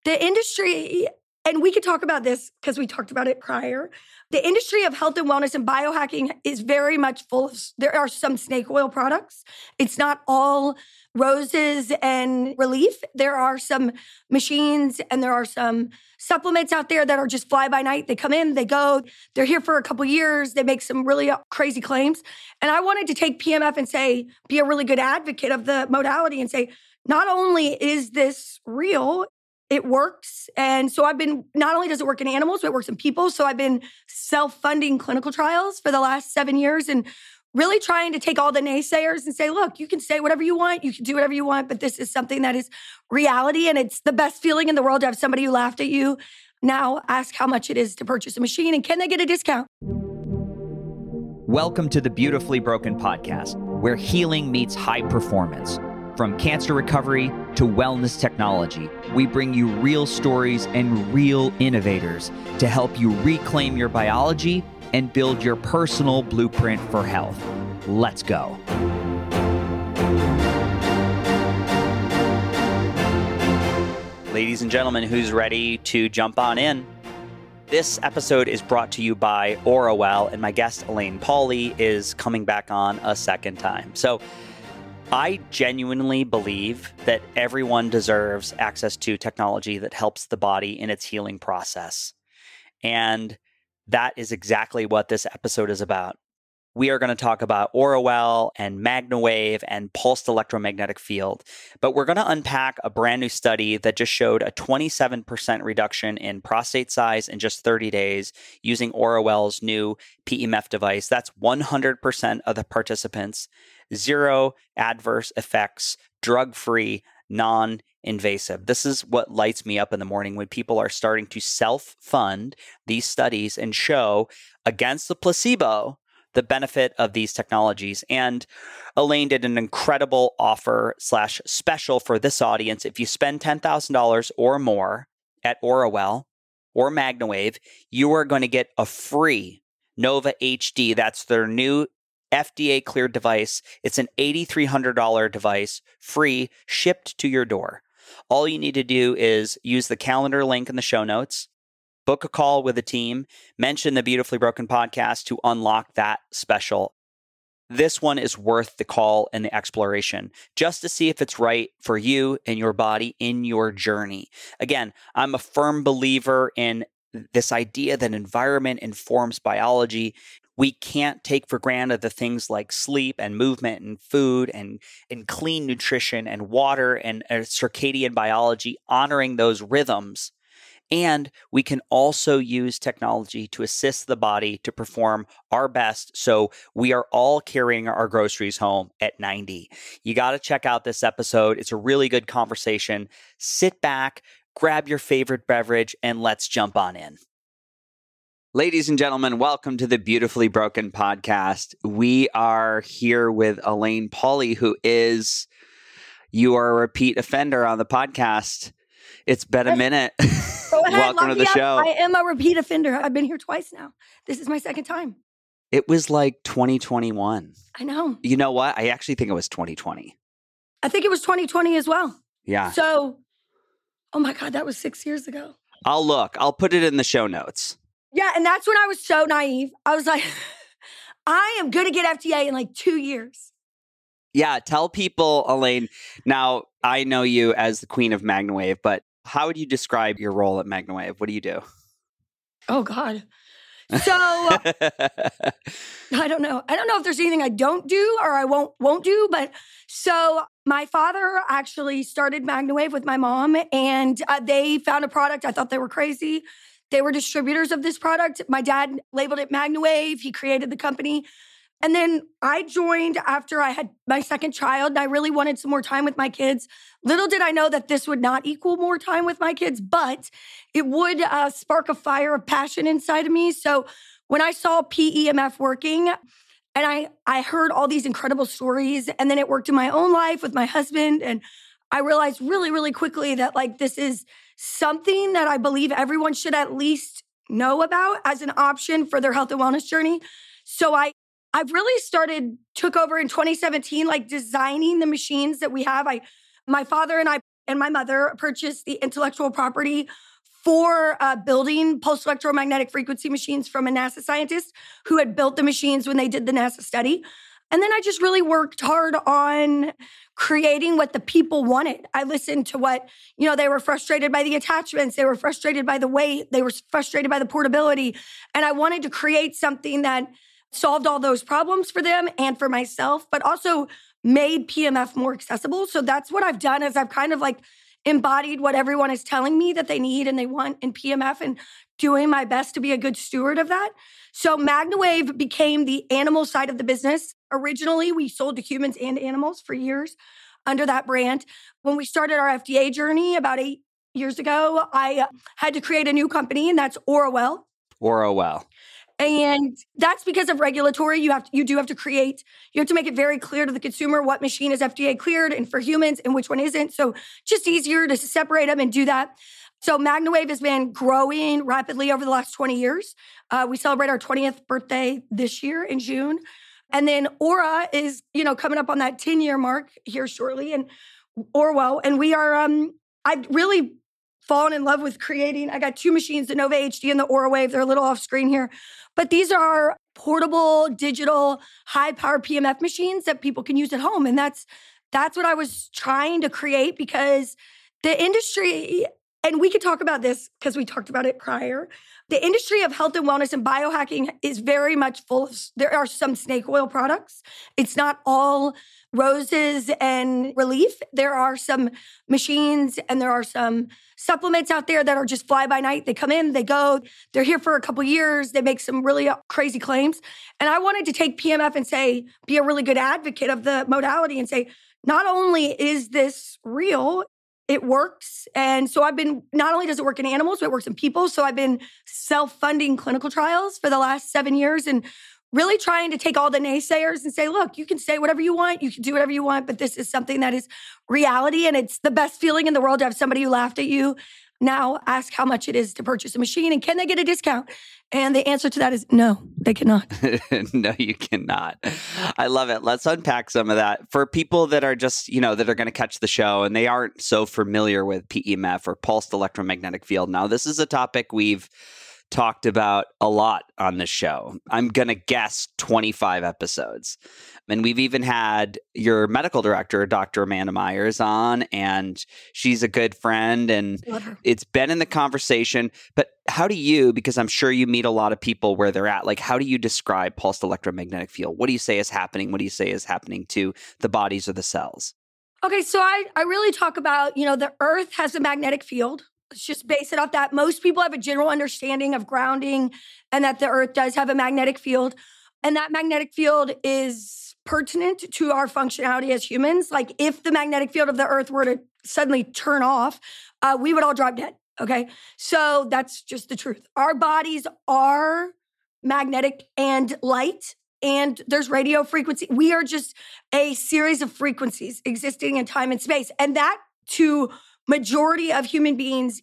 The industry, and we could talk about this because we talked about it prior. The industry of health and wellness and biohacking is very much full of, there are some snake oil products. It's not all roses and relief. There are some machines and there are some supplements out there that are just fly by night. They come in, they go, they're here for a couple years. They make some really crazy claims. And I wanted to take PMF and say, be a really good advocate of the modality and say, not only is this real, it works. And so not only does it work in animals, but it works in people. So I've been self-funding clinical trials for the last 7 years and really trying to take all the naysayers and say, look, you can say whatever you want, you can do whatever you want, but this is something that is reality. And it's the best feeling in the world to have somebody who laughed at you now ask how much it is to purchase a machine and can they get a discount? Welcome to the Beautifully Broken podcast, where healing meets high performance. From cancer recovery to wellness technology, we bring you real stories and real innovators to help you reclaim your biology and build your personal blueprint for health. Let's go. Ladies and gentlemen, who's ready to jump on in? This episode is brought to you by Orawell, and my guest, Elaine Pauly, is coming back on a second time. So I genuinely believe that everyone deserves access to technology that helps the body in its healing process. And that is exactly what this episode is about. We are going to talk about Orawell and MagnaWave and pulsed electromagnetic field, but we're going to unpack a brand new study that just showed a 27% reduction in prostate size in just 30 days using Orawell's new PEMF device. That's 100% of the participants, zero adverse effects, drug-free, non-invasive. This is what lights me up in the morning when people are starting to self-fund these studies and show against the placebo the benefit of these technologies. And Elaine did an incredible offer / special for this audience. If you spend $10,000 or more at Orawell or MagnaWave, you are going to get a free Nova HD. That's their new FDA cleared device. It's an $8,300 device, free, shipped to your door. All you need to do is use the calendar link in the show notes, book a call with a team, mention the Beautifully Broken podcast to unlock that special. This one is worth the call and the exploration just to see if it's right for you and your body in your journey. Again, I'm a firm believer in this idea that environment informs biology. We can't take for granted the things like sleep and movement and food and clean nutrition and water and circadian biology, honoring those rhythms. And we can also use technology to assist the body to perform our best so we are all carrying our groceries home at 90. You got to check out this episode. It's a really good conversation. Sit back, grab your favorite beverage, and let's jump on in. Ladies and gentlemen, welcome to the Beautifully Broken podcast. We are here with Elaine Pauly, you are a repeat offender on the podcast. It's been a minute. Welcome to the show. I am a repeat offender. I've been here twice now. This is my second time. It was like 2021. I know. You know what? I actually think it was 2020. I think it was 2020 as well. Yeah. So, oh my God, that was 6 years ago. I'll put it in the show notes. Yeah, and that's when I was so naive. I was like, I am going to get FDA in like 2 years. Yeah, tell people, Elaine. Now, I know you as the queen of MagnaWave, but how would you describe your role at MagnaWave? What do you do? Oh, God. So, I don't know. I don't know if there's anything I don't do or I won't do. But so my father actually started MagnaWave with my mom, and they found a product. I thought they were crazy. They were distributors of this product. My dad labeled it MagnaWave. He created the company. And then I joined after I had my second child, and I really wanted some more time with my kids. Little did I know that this would not equal more time with my kids, but it would spark a fire of passion inside of me. So when I saw PEMF working, and I heard all these incredible stories, and then it worked in my own life with my husband, and I realized really, really quickly that like this is something that I believe everyone should at least know about as an option for their health and wellness journey. So I've really took over in 2017, like designing the machines that we have. My father and I and my mother purchased the intellectual property for building pulse electromagnetic frequency machines from a NASA scientist who had built the machines when they did the NASA study. And then I just really worked hard on creating what the people wanted. I listened to what, they were frustrated by the attachments. They were frustrated by the weight. They were frustrated by the portability. And I wanted to create something that solved all those problems for them and for myself, but also made PMF more accessible. So that's what I've done, is I've kind of like embodied what everyone is telling me that they need and they want in PMF, and doing my best to be a good steward of that. So MagnaWave became the animal side of the business. Originally, we sold to humans and animals for years under that brand. When we started our FDA journey about 8 years ago, I had to create a new company, and that's Orawell. Orawell. And that's because of regulatory. You have to make it very clear to the consumer what machine is FDA cleared and for humans and which one isn't. So just easier to separate them and do that. So MagnaWave has been growing rapidly over the last 20 years. We celebrate our 20th birthday this year in June. And then Aura is, coming up on that 10-year mark here shortly, and Orawell. And we are, I've really fallen in love with creating. I got 2 machines, the Nova HD and the Orawave. They're a little off screen here. But these are portable, digital, high-power PMF machines that people can use at home. And that's what I was trying to create, because the industry, and we could talk about this because we talked about it prior, the industry of health and wellness and biohacking is very much full of, there are some snake oil products. It's not all roses and relief. There are some machines and there are some supplements out there that are just fly by night. They come in, they go, they're here for a couple years. They make some really crazy claims. And I wanted to take PMF and be a really good advocate of the modality and say, not only is this real, it works. And so not only does it work in animals, but it works in people. So I've been self-funding clinical trials for the last 7 years and really trying to take all the naysayers and say, look, you can say whatever you want, you can do whatever you want, but this is something that is reality. And it's the best feeling in the world to have somebody who laughed at you now ask how much it is to purchase a machine and can they get a discount? And the answer to that is no, they cannot. No, you cannot. I love it. Let's unpack some of that. For people that are just, that are going to catch the show and they aren't so familiar with PEMF or pulsed electromagnetic field. Now, this is a topic we've talked about a lot on this show. I'm going to guess 25 episodes. And we've even had your medical director, Dr. Amanda Myers, on, and she's a good friend, and it's been in the conversation. But how do you, because I'm sure you meet a lot of people where they're at, like how do you describe pulsed electromagnetic field? What do you say is happening? What do you say is happening to the bodies or the cells? Okay, so I really talk about, the Earth has a magnetic field. Let's just base it off that. Most people have a general understanding of grounding and that the Earth does have a magnetic field. And that magnetic field is pertinent to our functionality as humans. Like if the magnetic field of the Earth were to suddenly turn off, we would all drop dead, okay? So that's just the truth. Our bodies are magnetic and light, and there's radio frequency. We are just a series of frequencies existing in time and space. And that, to majority of human beings,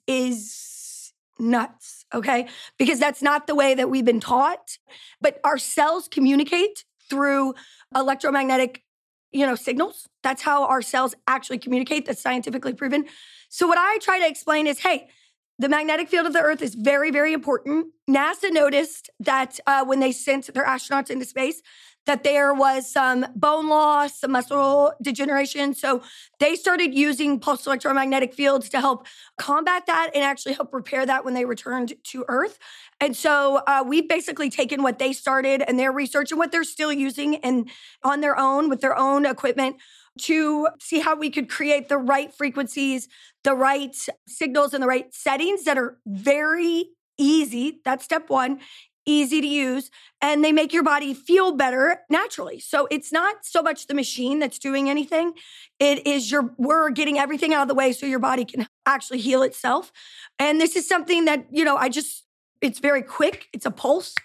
is nuts, okay? Because that's not the way that we've been taught. But our cells communicate through electromagnetic, signals. That's how our cells actually communicate. That's scientifically proven. So what I try to explain is, hey, the magnetic field of the Earth is very, very important. NASA noticed that when they sent their astronauts into space, that there was some bone loss, some muscle degeneration. So they started using pulsed electromagnetic fields to help combat that and actually help repair that when they returned to Earth. And so we've basically taken what they started and their research and what they're still using and on their own with their own equipment to see how we could create the right frequencies, the right signals, and the right settings that are very easy. That's step one. Easy to use, and they make your body feel better naturally. So it's not so much the machine that's doing anything. It is we're getting everything out of the way so your body can actually heal itself. And this is something that, it's very quick. It's a pulse.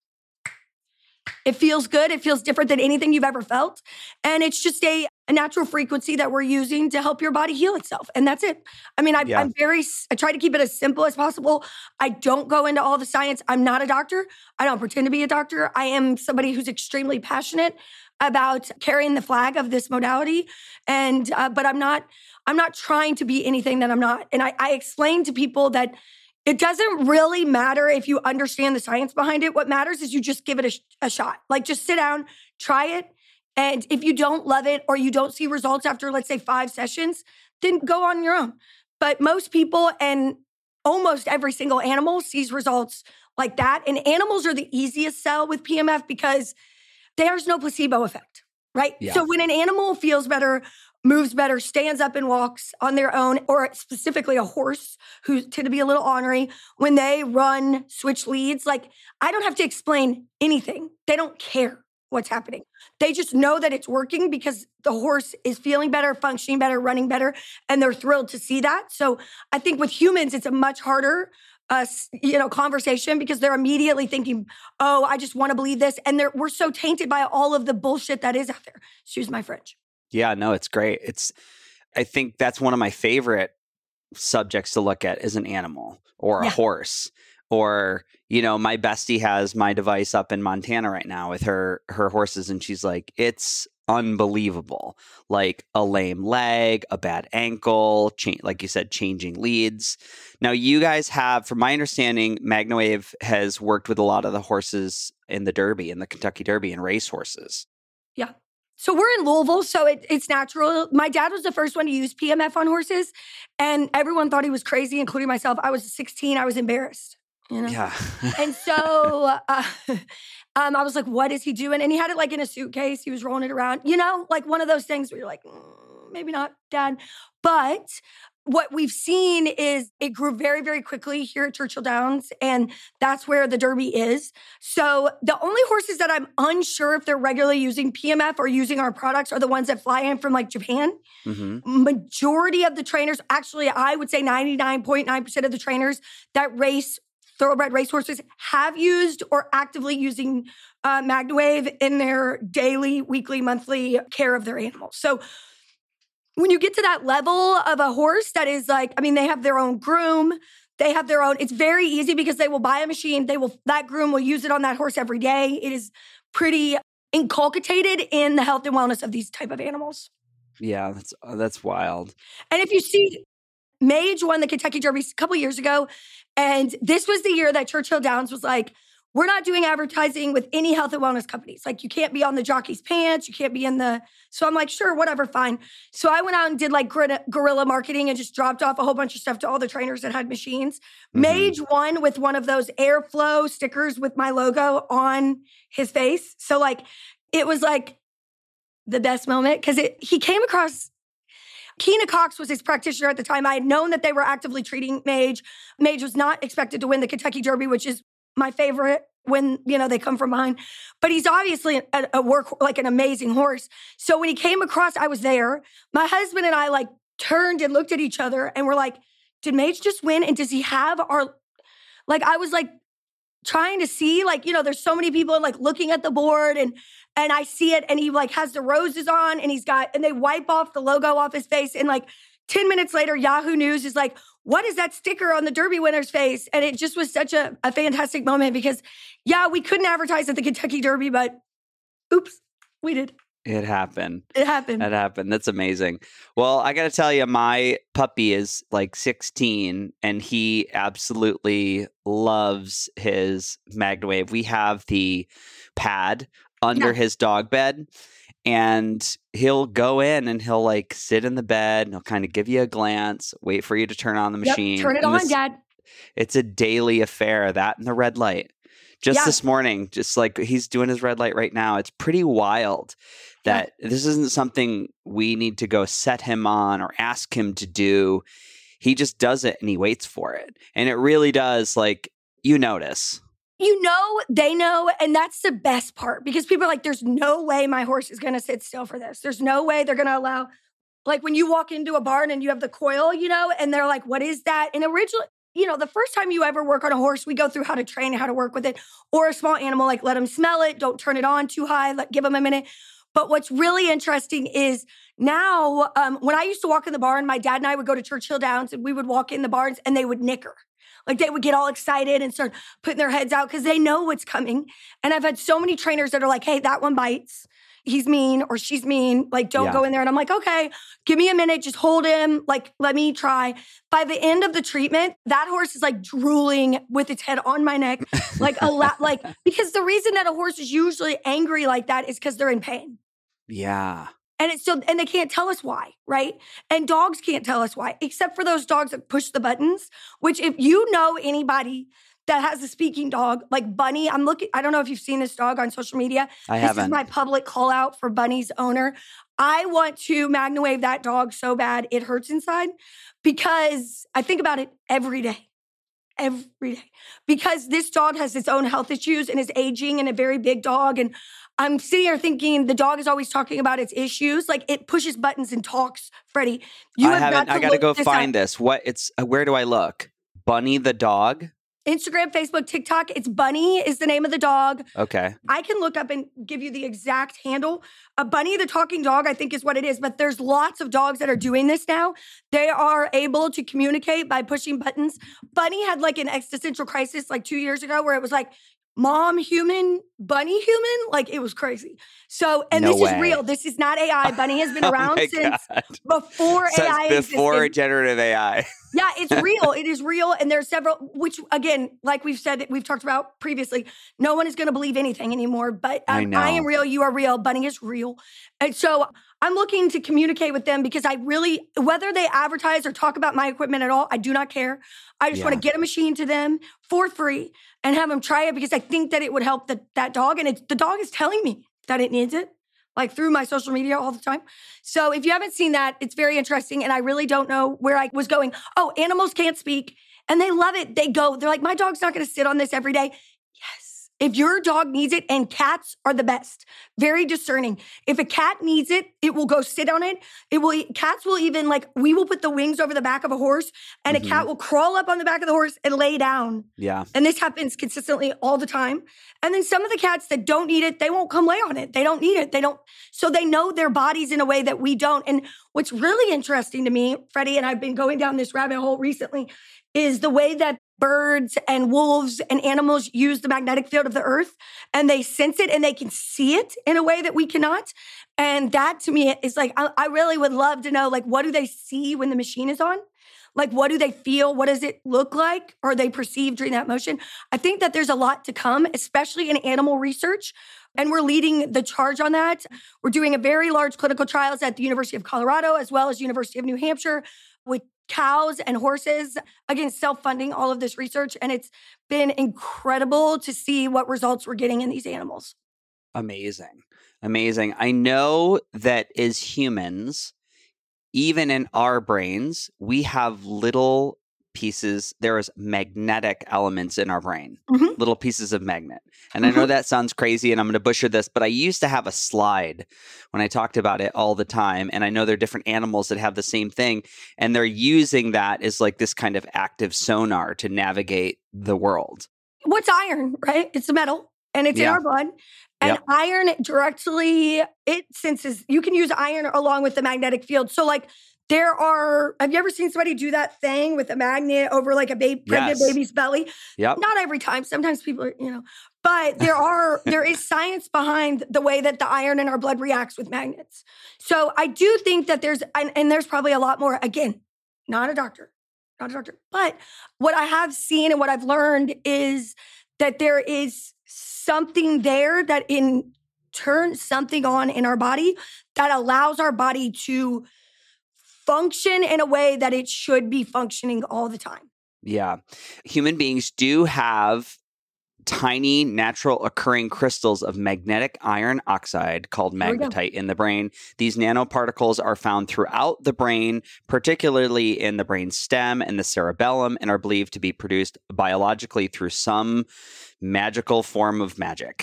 It feels good. It feels different than anything you've ever felt. And it's just a natural frequency that we're using to help your body heal itself. And that's it. I mean, I try to keep it as simple as possible. I don't go into all the science. I'm not a doctor. I don't pretend to be a doctor. I am somebody who's extremely passionate about carrying the flag of this modality. And, but I'm I'm not trying to be anything that I'm not. And I explain to people that it doesn't really matter if you understand the science behind it. What matters is you just give it a shot. Like just sit down, try it. And if you don't love it or you don't see results after, let's say, 5 sessions, then go on your own. But most people and almost every single animal sees results like that. And animals are the easiest sell with PMF because there's no placebo effect, right? Yeah. So when an animal feels better, moves better, stands up and walks on their own, or specifically a horse who tend to be a little ornery, when they run, switch leads, like I don't have to explain anything. They don't care what's happening. They just know that it's working because the horse is feeling better, functioning better, running better, and they're thrilled to see that. So I think with humans, it's a much harder conversation because they're immediately thinking, oh, I just want to believe this. And we're so tainted by all of the bullshit that is out there. Excuse my French. Yeah, no, it's great. I think that's one of my favorite subjects to look at is an animal or a horse. Or, my bestie has my device up in Montana right now with her horses, and she's like, it's unbelievable. Like a lame leg, a bad ankle, like you said, changing leads. Now, you guys have, from my understanding, MagnaWave has worked with a lot of the horses in the Derby, in the Kentucky Derby, and race horses. Yeah. So we're in Louisville, so it's natural. My dad was the first one to use PMF on horses, and everyone thought he was crazy, including myself. I was 16. I was embarrassed. Yeah. And so I was like, what is he doing? And he had it like in a suitcase. He was rolling it around, like one of those things where you're like, maybe not, Dad. But what we've seen is it grew very, very quickly here at Churchill Downs, and that's where the Derby is. So the only horses that I'm unsure if they're regularly using PMF or using our products are the ones that fly in from like Japan. Mm-hmm. Majority of the trainers, actually, I would say 99.9% of the trainers that race thoroughbred racehorses have used or actively using MagnaWave in their daily, weekly, monthly care of their animals. So when you get to that level of a horse that is like, they have their own groom, they have their own, it's very easy because they will buy a machine, that groom will use it on that horse every day. It is pretty inculcated in the health and wellness of these type of animals. Yeah, that's wild. And if you see, Mage won the Kentucky Derby a couple years ago, and this was the year that Churchill Downs was like, we're not doing advertising with any health and wellness companies. Like, you can't be on the jockey's pants. You can't be in the... So I'm like, sure, whatever, fine. So I went out and did like guerrilla marketing and just dropped off a whole bunch of stuff to all the trainers that had machines. Mm-hmm. Mage won with one of those Airflow stickers with my logo on his face. So like, it was like the best moment because he came across... Keena Cox was his practitioner at the time. I had known that they were actively treating Mage. Mage was not expected to win the Kentucky Derby, which is my favorite when, they come from behind. But he's obviously like an amazing horse. So when he came across, I was there. My husband and I like turned and looked at each other and were like, did Mage just win? And does he have our, like, I was like trying to see, like, there's so many people like looking at the board and I see it and he like has the roses on and and they wipe off the logo off his face. And like 10 minutes later, Yahoo News is like, what is that sticker on the Derby winner's face? And it just was such a fantastic moment because, we couldn't advertise at the Kentucky Derby, but oops, we did. It happened. It happened. That's amazing. Well, I got to tell you, my puppy is like 16 and he absolutely loves his MagnaWave. We have the pad under his dog bed and he'll go in and he'll like sit in the bed and he'll kind of give you a glance, wait for you to turn on the machine. Turn it on, Dad. It's a daily affair, that and the red light. Just this morning, just like he's doing his red light right now. It's pretty wild that this isn't something we need to go set him on or ask him to do. He just does it and he waits for it. And it really does, like, notice. They know, and that's the best part because people are like, there's no way my horse is going to sit still for this. There's no way they're going to allow, like when you walk into a barn and you have the coil, and they're like, what is that? And originally, the first time you ever work on a horse, we go through how to train and how to work with it, or a small animal, like let them smell it. Don't turn it on too high. Give them a minute. But what's really interesting is now, when I used to walk in the barn, my dad and I would go to Churchill Downs and we would walk in the barns and they would nicker. Like they would get all excited and start putting their heads out because they know what's coming. And I've had so many trainers that are like, hey, that one bites. he's mean or she's mean. Like, don't Yeah. go in there. And I'm like, okay, give me a minute. Just hold him. Like, let me try. By the end of the treatment, that horse is like drooling with its head on my neck. Like a lot, like, because the reason that a horse is usually angry like that is because they're in pain. Yeah. And it's so, and they can't tell us why, right? And dogs can't tell us why, except for those dogs that push the buttons, which if you know anybody that has a speaking dog, like Bunny, I don't know if you've seen this dog on social media. I This haven't. is my public call out for Bunny's owner. I want to Magna Wave that dog so bad it hurts inside because I think about it every day. Every day. Because this dog has its own health issues and is aging and a very big dog. And I'm sitting here thinking the dog is always talking about its issues. Like it pushes buttons and talks, Freddie. I got to go find this. Where do I look? Bunny the dog? Instagram, Facebook, TikTok. It's Bunny is the name of the dog. Okay. I can look up and give you the exact handle. A Bunny the talking dog, I think is what it is. But there's lots of dogs that are doing this now. They are able to communicate by pushing buttons. Bunny had like an existential crisis like 2 years ago where it was like, mom human, Bunny human. Like it was crazy. So, and No this way. is real. This is not AI. Bunny has been around my since God. before AI before existed. generative AI. Yeah, it's real. It is real. And there's several, which again, like we've talked about previously, no one is going to believe anything anymore. But I know. I am real. You are real. Bunny is real. And so I'm looking to communicate with them because whether they advertise or talk about my equipment at all, I do not care. I just want to get a machine to them for free and have them try it because I think that it would help that dog. And the dog is telling me that it needs it. Like through my social media all the time. So if you haven't seen that, it's very interesting. And I really don't know where I was going. Oh, animals can't speak and they love it. They're like, my dog's not going to sit on this every day. Yes. If your dog needs it, and cats are the best, very discerning. If a cat needs it, it will go sit on it. Cats will even we will put the wings over the back of a horse and a cat will crawl up on the back of the horse and lay down. Yeah. And this happens consistently all the time. And then some of the cats that don't need it, they won't come lay on it. They don't need it. So they know their bodies in a way that we don't. And what's really interesting to me, Freddie, and I've been going down this rabbit hole recently, is the way that birds and wolves and animals use the magnetic field of the earth and they sense it and they can see it in a way that we cannot. And that to me is like, I really would love to know, what do they see when the machine is on? What do they feel? What does it look like? Or they perceive during that motion? I think that there's a lot to come, especially in animal research. And we're leading the charge on that. We're doing a very large clinical trials at the University of Colorado, as well as University of New Hampshire with cows and horses, again, self-funding all of this research. And it's been incredible to see what results we're getting in these animals. Amazing. Amazing. I know that as humans, even in our brains, we have little pieces. There is magnetic elements in our brain, little pieces of magnet. And I know that sounds crazy and I'm going to butcher this, but I used to have a slide when I talked about it all the time. And I know there are different animals that have the same thing. And they're using that as this kind of active sonar to navigate the world. What's iron, right? It's a metal and it's in our blood. And iron directly, it senses, you can use iron along with the magnetic field. So have you ever seen somebody do that thing with a magnet over a pregnant baby's belly? Yep. Not every time. Sometimes people are, but there is science behind the way that the iron in our blood reacts with magnets. So I do think that there's probably a lot more, again, not a doctor. But what I have seen and what I've learned is that there is something there that turns something on in our body that allows our body to function in a way that it should be functioning all the time. Yeah. Human beings do have tiny natural occurring crystals of magnetic iron oxide called magnetite in the brain. These nanoparticles are found throughout the brain, particularly in the brain stem and the cerebellum, and are believed to be produced biologically through some magical form of magic.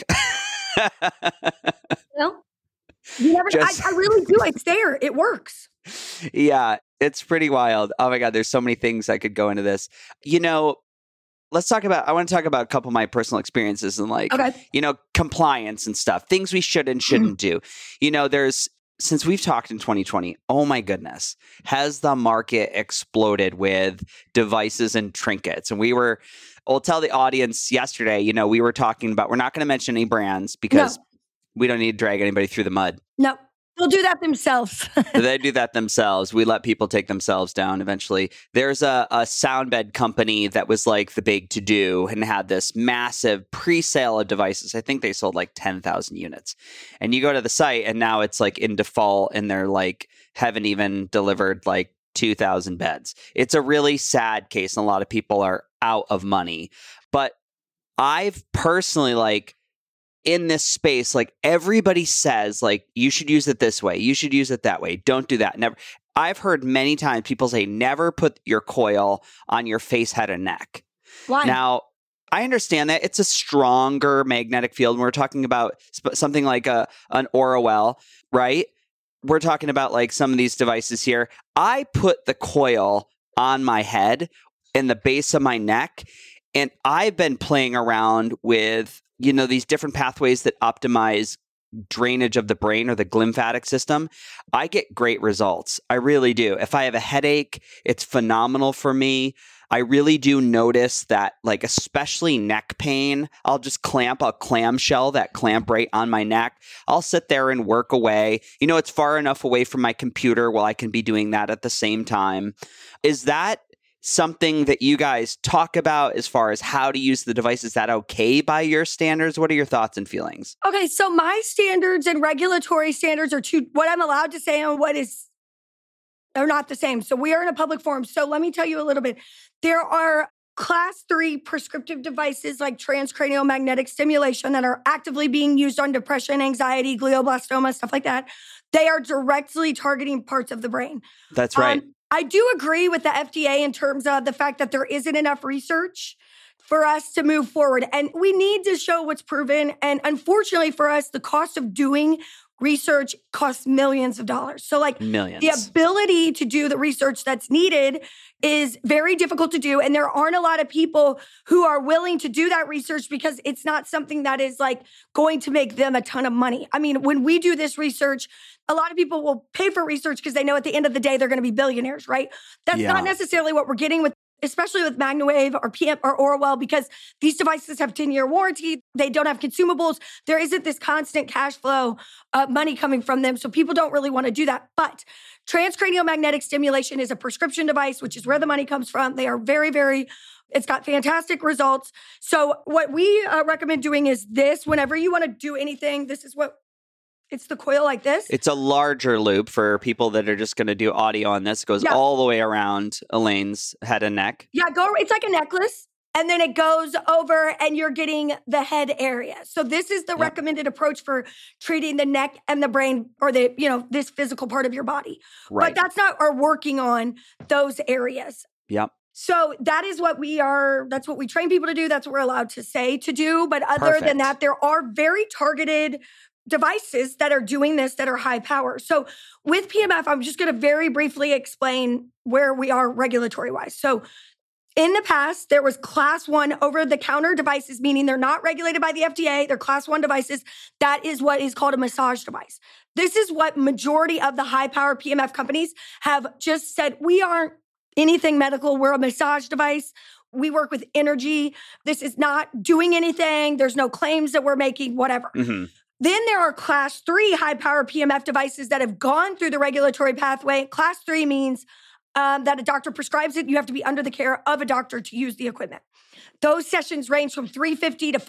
Well, I really do. It's there. It works. Yeah, it's pretty wild. Oh my God, there's so many things I could go into this. I want to talk about a couple of my personal experiences and compliance and stuff, things we should and shouldn't do. Since we've talked in 2020, oh my goodness, has the market exploded with devices and trinkets. And I'll tell the audience yesterday, we were talking about, we're not going to mention any brands because We don't need to drag anybody through the mud. No, they'll do that themselves. They do that themselves. We let people take themselves down eventually. There's a sound bed company that was like the big to-do and had this massive pre-sale of devices. I think they sold like 10,000 units. And you go to the site and now it's like in default and they're like haven't even delivered like 2,000 beds. It's a really sad case and a lot of people are out of money. But I've personally like in this space, like everybody says, like, you should use it this way. You should use it that way. Don't do that. Never. I've heard many times people say, never put your coil on your face, head, and neck. Why? Now, I understand that it's a stronger magnetic field. We're talking about something like an Orowell, right? We're talking about like some of these devices here. I put the coil on my head and the base of my neck, and I've been playing around with these different pathways that optimize drainage of the brain or the glymphatic system. I get great results. I really do. If I have a headache, it's phenomenal for me. I really do notice that, like, especially neck pain, I'll just clamp a clamshell, that clamp right on my neck. I'll sit there and work away. It's far enough away from my computer while I can be doing that at the same time. Is that something that you guys talk about as far as how to use the device? Is that okay by your standards? What are your thoughts and feelings? Okay, so my standards and regulatory standards are what I'm allowed to say and they're not the same. So we are in a public forum. So let me tell you a little bit. There are class 3 prescriptive devices like transcranial magnetic stimulation that are actively being used on depression, anxiety, glioblastoma, stuff like that. They are directly targeting parts of the brain. That's right. I do agree with the FDA in terms of the fact that there isn't enough research for us to move forward. And we need to show what's proven. And unfortunately for us, the cost of doing research costs millions of dollars. So like millions. The ability to do the research that's needed is very difficult to do. And there aren't a lot of people who are willing to do that research because it's not something that is like going to make them a ton of money. I mean, when we do this research, a lot of people will pay for research because they know at the end of the day, they're going to be billionaires, right? That's not necessarily what we're getting with, especially with MagnaWave or PM or Orowell, because these devices have 10-year warranty. They don't have consumables. There isn't this constant cash flow money coming from them. So people don't really want to do that. But transcranial magnetic stimulation is a prescription device, which is where the money comes from. They are very, very, it's got fantastic results. So what we recommend doing is this. Whenever you want to do anything, this is what, it's the coil like this. It's a larger loop for people that are just going to do audio on this. It goes all the way around Elaine's head and neck. Yeah, it's like a necklace. And then it goes over and you're getting the head area. So this is the recommended approach for treating the neck and the brain or this physical part of your body. Right. But that's not, or working on those areas. Yep. So that is what that's what we train people to do. That's what we're allowed to say to do. But other than that, there are very targeted devices that are doing this that are high power. So with PMF, I'm just going to very briefly explain where we are regulatory wise. So in the past, there was class 1 over-the-counter devices, meaning they're not regulated by the FDA. They're class 1 devices. That is what is called a massage device. This is what majority of the high-power PMF companies have just said, we aren't anything medical. We're a massage device. We work with energy. This is not doing anything. There's no claims that we're making, whatever. Mm-hmm. Then there are class 3 high-power PMF devices that have gone through the regulatory pathway. Class 3 means that a doctor prescribes it. You have to be under the care of a doctor to use the equipment. Those sessions range from $350 to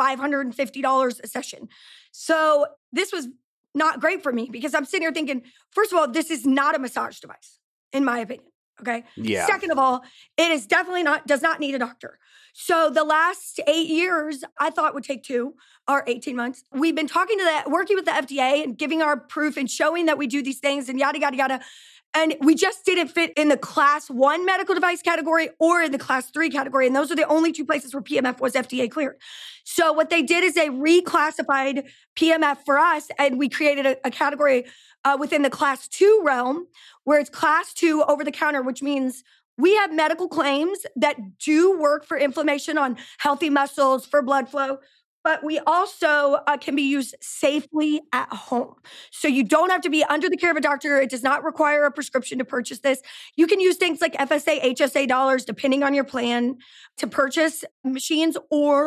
$550 a session. So this was not great for me because I'm sitting here thinking, first of all, this is not a massage device, in my opinion. Okay. Yeah. Second of all, it is definitely does not need a doctor. So the last 8 years, I thought would take 2 or 18 months. We've been working with the FDA and giving our proof and showing that we do these things and yada, yada, yada. And we just didn't fit in the class 1 medical device category or in the class 3 category. And those are the only 2 places where PMF was FDA cleared. So what they did is they reclassified PMF for us and we created a category within the class 2 realm where it's class 2 over the counter, which means we have medical claims that do work for inflammation on healthy muscles, for blood flow, but we also can be used safely at home. So you don't have to be under the care of a doctor. It does not require a prescription to purchase this. You can use things like FSA, HSA dollars, depending on your plan, to purchase machines or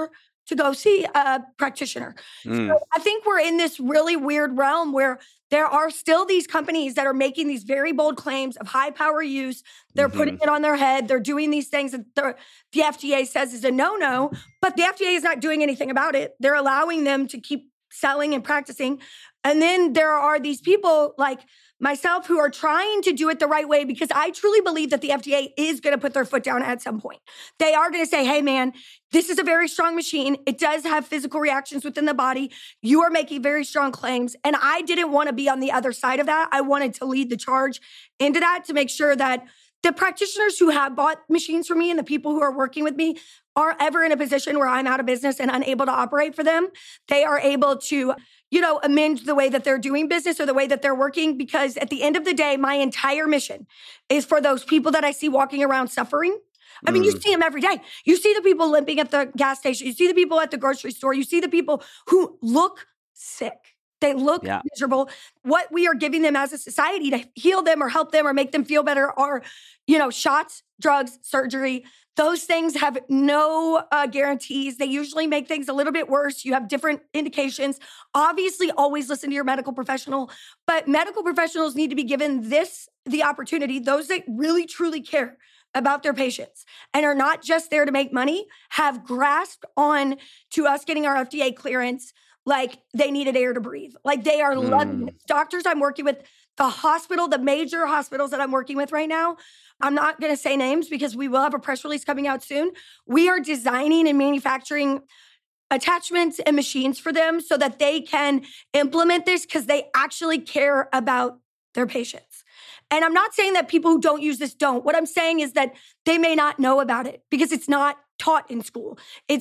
to go see a practitioner. So I think we're in this really weird realm where there are still these companies that are making these very bold claims of high power use. They're putting it on their head. They're doing these things that the FDA says is a no-no, but the FDA is not doing anything about it. They're allowing them to keep selling and practicing. And then there are these people like myself who are trying to do it the right way because I truly believe that the FDA is going to put their foot down at some point. They are going to say, hey, man, this is a very strong machine. It does have physical reactions within the body. You are making very strong claims. And I didn't want to be on the other side of that. I wanted to lead the charge into that to make sure that the practitioners who have bought machines from me and the people who are working with me are ever in a position where I'm out of business and unable to operate for them. They are able to, amend the way that they're doing business or the way that they're working, because at the end of the day, my entire mission is for those people that I see walking around suffering. I mean, you see them every day. You see the people limping at the gas station. You see the people at the grocery store. You see the people who look sick. They look miserable. What we are giving them as a society to heal them or help them or make them feel better are, shots, drugs, surgery. Those things have no guarantees. They usually make things a little bit worse. You have different indications. Obviously, always listen to your medical professional, but medical professionals need to be given the opportunity, those that really, truly care about their patients and are not just there to make money, have grasped on to us getting our FDA clearance like they needed air to breathe. Like they are loving it. Doctors I'm working with, the major hospitals that I'm working with right now, I'm not going to say names because we will have a press release coming out soon. We are designing and manufacturing attachments and machines for them so that they can implement this because they actually care about their patients. And I'm not saying that people who don't use this don't. What I'm saying is that they may not know about it because it's not taught in school.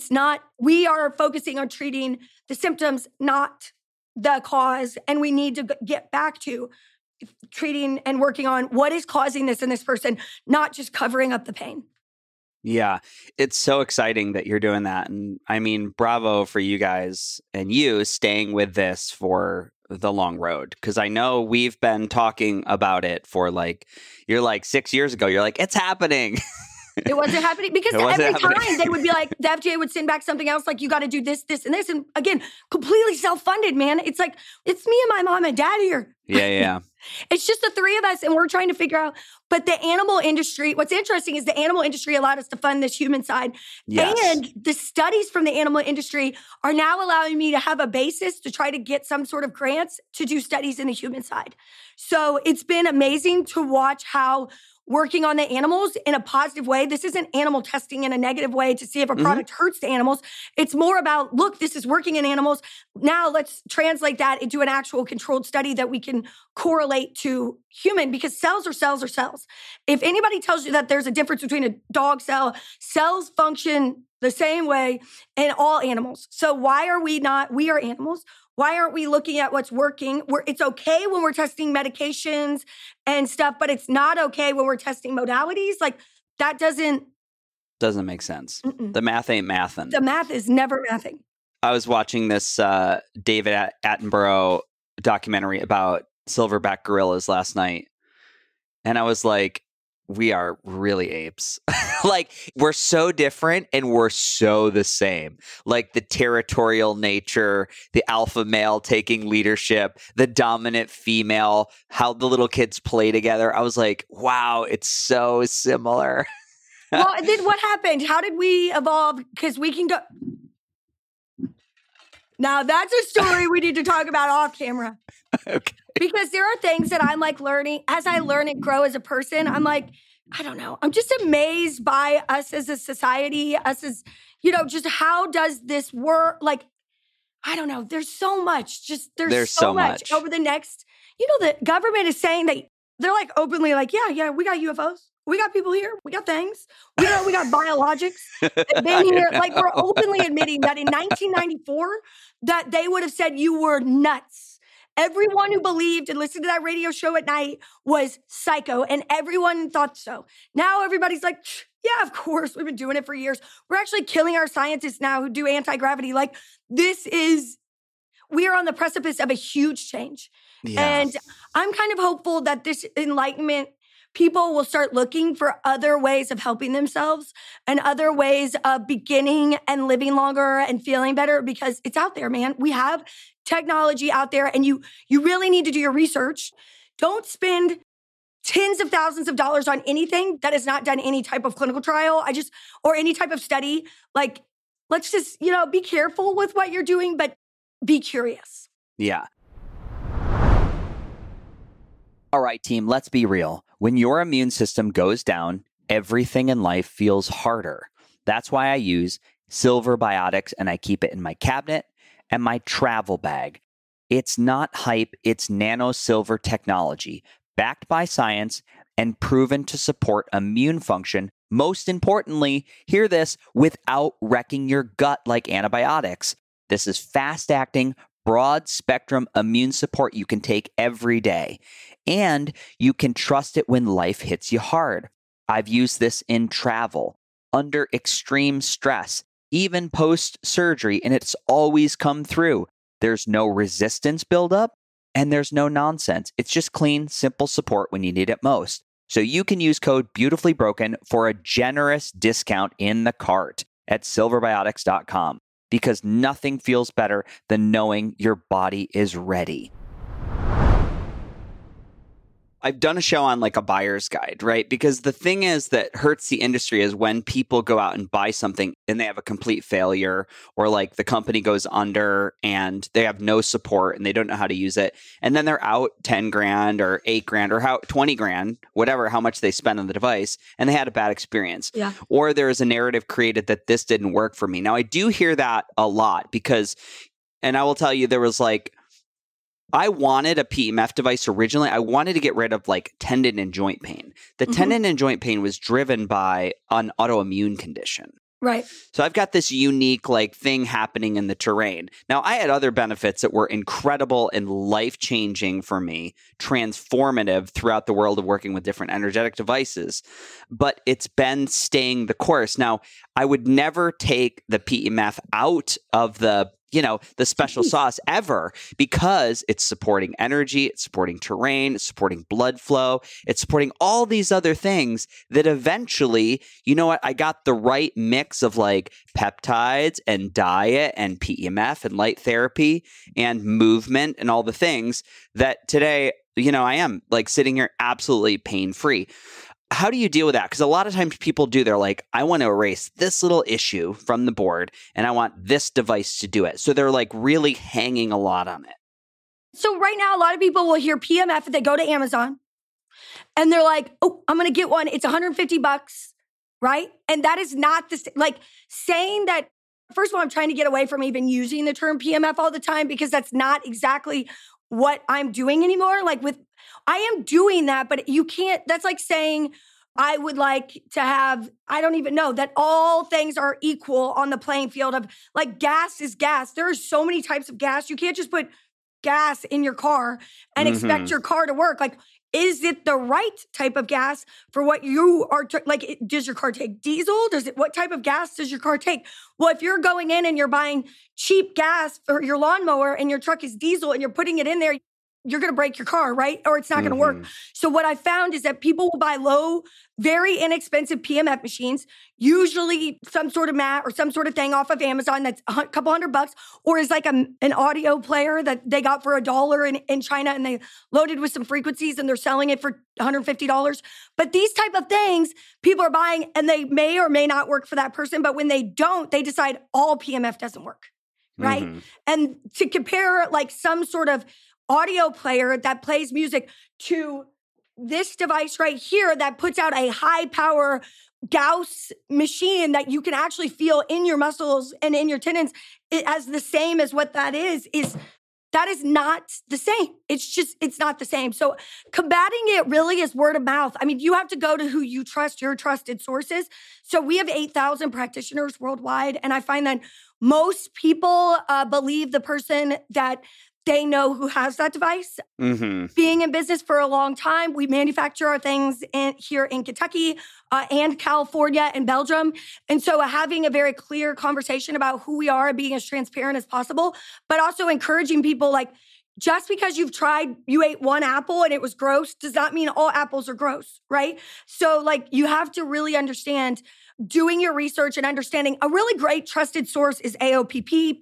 We are focusing on treating the symptoms, not the cause. And we need to get back to treating and working on what is causing this in this person, not just covering up the pain. Yeah, it's so exciting that you're doing that. And I mean, bravo for you guys and you staying with this for the long road. Because I know we've been talking about it for 6 years ago. You're like, it's happening. It wasn't happening because every time they would be like, the FDA would send back something else, like, you got to do this, this, and this. And again, completely self-funded, man. It's like, it's me and my mom and dad here. Yeah. It's just the three of us, and we're trying to figure out. But the animal industry, what's interesting is the animal industry allowed us to fund this human side. Yes. And the studies from the animal industry are now allowing me to have a basis to try to get some sort of grants to do studies in the human side. So it's been amazing to watch how working on the animals in a positive way. This isn't animal testing in a negative way to see if a product hurts the animals. It's more about, look, this is working in animals. Now let's translate that into an actual controlled study that we can correlate to human, because cells are cells are cells. If anybody tells you that there's a difference between a dog cell, cells function the same way in all animals. So why are we are animals. Why aren't we looking at what's working? It's okay when we're testing medications and stuff, but it's not okay when we're testing modalities. Like that doesn't make sense. The math ain't mathin'. The math is never mathing. I was watching this David Attenborough documentary about silverback gorillas last night, and I was like, we are really apes. Like, we're so different and we're so the same. Like the territorial nature, the alpha male taking leadership, the dominant female, how the little kids play together. I was like, wow, it's so similar. Well, and then what happened? How did we evolve? Because we can go. Now, that's a story we need to talk about off camera. Okay. Because there are things that I'm like learning. As I learn and grow as a person, I'm like, I don't know. I'm just amazed by us as a society, us as, just how does this work? Like, I don't know. There's so much. There's so much over the next, the government is saying that they're like openly like, yeah, we got UFOs. We got people here. We got things. We got biologics. They've been here. Like, we're openly admitting that in 1994, that they would have said you were nuts. Everyone who believed and listened to that radio show at night was psycho, and everyone thought so. Now everybody's like, yeah, of course. We've been doing it for years. We're actually killing our scientists now who do anti-gravity. Like, we are on the precipice of a huge change. Yeah. And I'm kind of hopeful that this enlightenment people will start looking for other ways of helping themselves and other ways of beginning and living longer and feeling better because it's out there, man. We have technology out there and you really need to do your research. Don't spend tens of thousands of dollars on anything that has not done any type of clinical trial. Or any type of study. Like, let's just, be careful with what you're doing, but be curious. Yeah. All right, team, let's be real. When your immune system goes down, everything in life feels harder. That's why I use Silver Biotics and I keep it in my cabinet and my travel bag. It's not hype, it's nano silver technology, backed by science and proven to support immune function. Most importantly, hear this, without wrecking your gut like antibiotics. This is fast-acting, broad-spectrum immune support you can take every day. And you can trust it when life hits you hard. I've used this in travel, under extreme stress, even post-surgery, and it's always come through. There's no resistance buildup, and there's no nonsense. It's just clean, simple support when you need it most. So you can use code BeautifullyBroken for a generous discount in the cart at silverbiotics.com because nothing feels better than knowing your body is ready. I've done a show on like a buyer's guide, right? Because the thing is that hurts the industry is when people go out and buy something and they have a complete failure or like the company goes under and they have no support and they don't know how to use it. And then they're out 10 grand or 8 grand or 20 grand, whatever, how much they spend on the device and they had a bad experience. Yeah. Or there is a narrative created that this didn't work for me. Now, I do hear that a lot because, and I will tell you, there was like, I wanted a PEMF device originally. I wanted to get rid of like tendon and joint pain. The tendon and joint pain was driven by an autoimmune condition. Right. So I've got this unique like thing happening in the terrain. Now, I had other benefits that were incredible and life-changing for me, transformative throughout the world of working with different energetic devices, but it's been staying the course. Now, I would never take the PEMF out of the special sauce ever because it's supporting energy, it's supporting terrain, it's supporting blood flow, it's supporting all these other things that eventually, I got the right mix of like peptides and diet and PEMF and light therapy and movement and all the things that today, I am like sitting here absolutely pain-free. How do you deal with that? Because a lot of times people they're like, I want to erase this little issue from the board and I want this device to do it. So they're like really hanging a lot on it. So right now, a lot of people will hear PEMF if they go to Amazon and they're like, oh, I'm going to get one. It's $150, right? And that is not like saying that. First of all, I'm trying to get away from even using the term PEMF all the time because that's not exactly what I'm doing anymore. I am doing that, but you can't, that's like saying I would like to have, I don't even know, that all things are equal on the playing field of like gas is gas. There are so many types of gas. You can't just put gas in your car and expect your car to work. Like, is it the right type of gas for what you are, does your car take diesel? What type of gas does your car take? Well, if you're going in and you're buying cheap gas for your lawnmower and your truck is diesel and you're putting it in there, you're going to break your car, right? Or it's not going to work. So what I found is that people will buy low, very inexpensive PEMF machines, usually some sort of mat or some sort of thing off of Amazon that's a couple $100, or is like an audio player that they got for $1 in China and they loaded with some frequencies and they're selling it for $150. But these type of things people are buying and they may or may not work for that person. But when they don't, they decide all PEMF doesn't work, right? And to compare like some sort of audio player that plays music to this device right here that puts out a high power Gauss machine that you can actually feel in your muscles and in your tendons as the same as what that is that is not the same. It's not the same. So combating it really is word of mouth. I mean, you have to go to who you trust, your trusted sources. So we have 8,000 practitioners worldwide. And I find that most people believe the person that they know who has that device. Being in business for a long time, we manufacture our things here in Kentucky and California and Belgium. And so having a very clear conversation about who we are and being as transparent as possible, but also encouraging people like, just because you ate one apple and it was gross does not mean all apples are gross, right? So like you have to really understand doing your research and understanding. A really great trusted source is AOPP,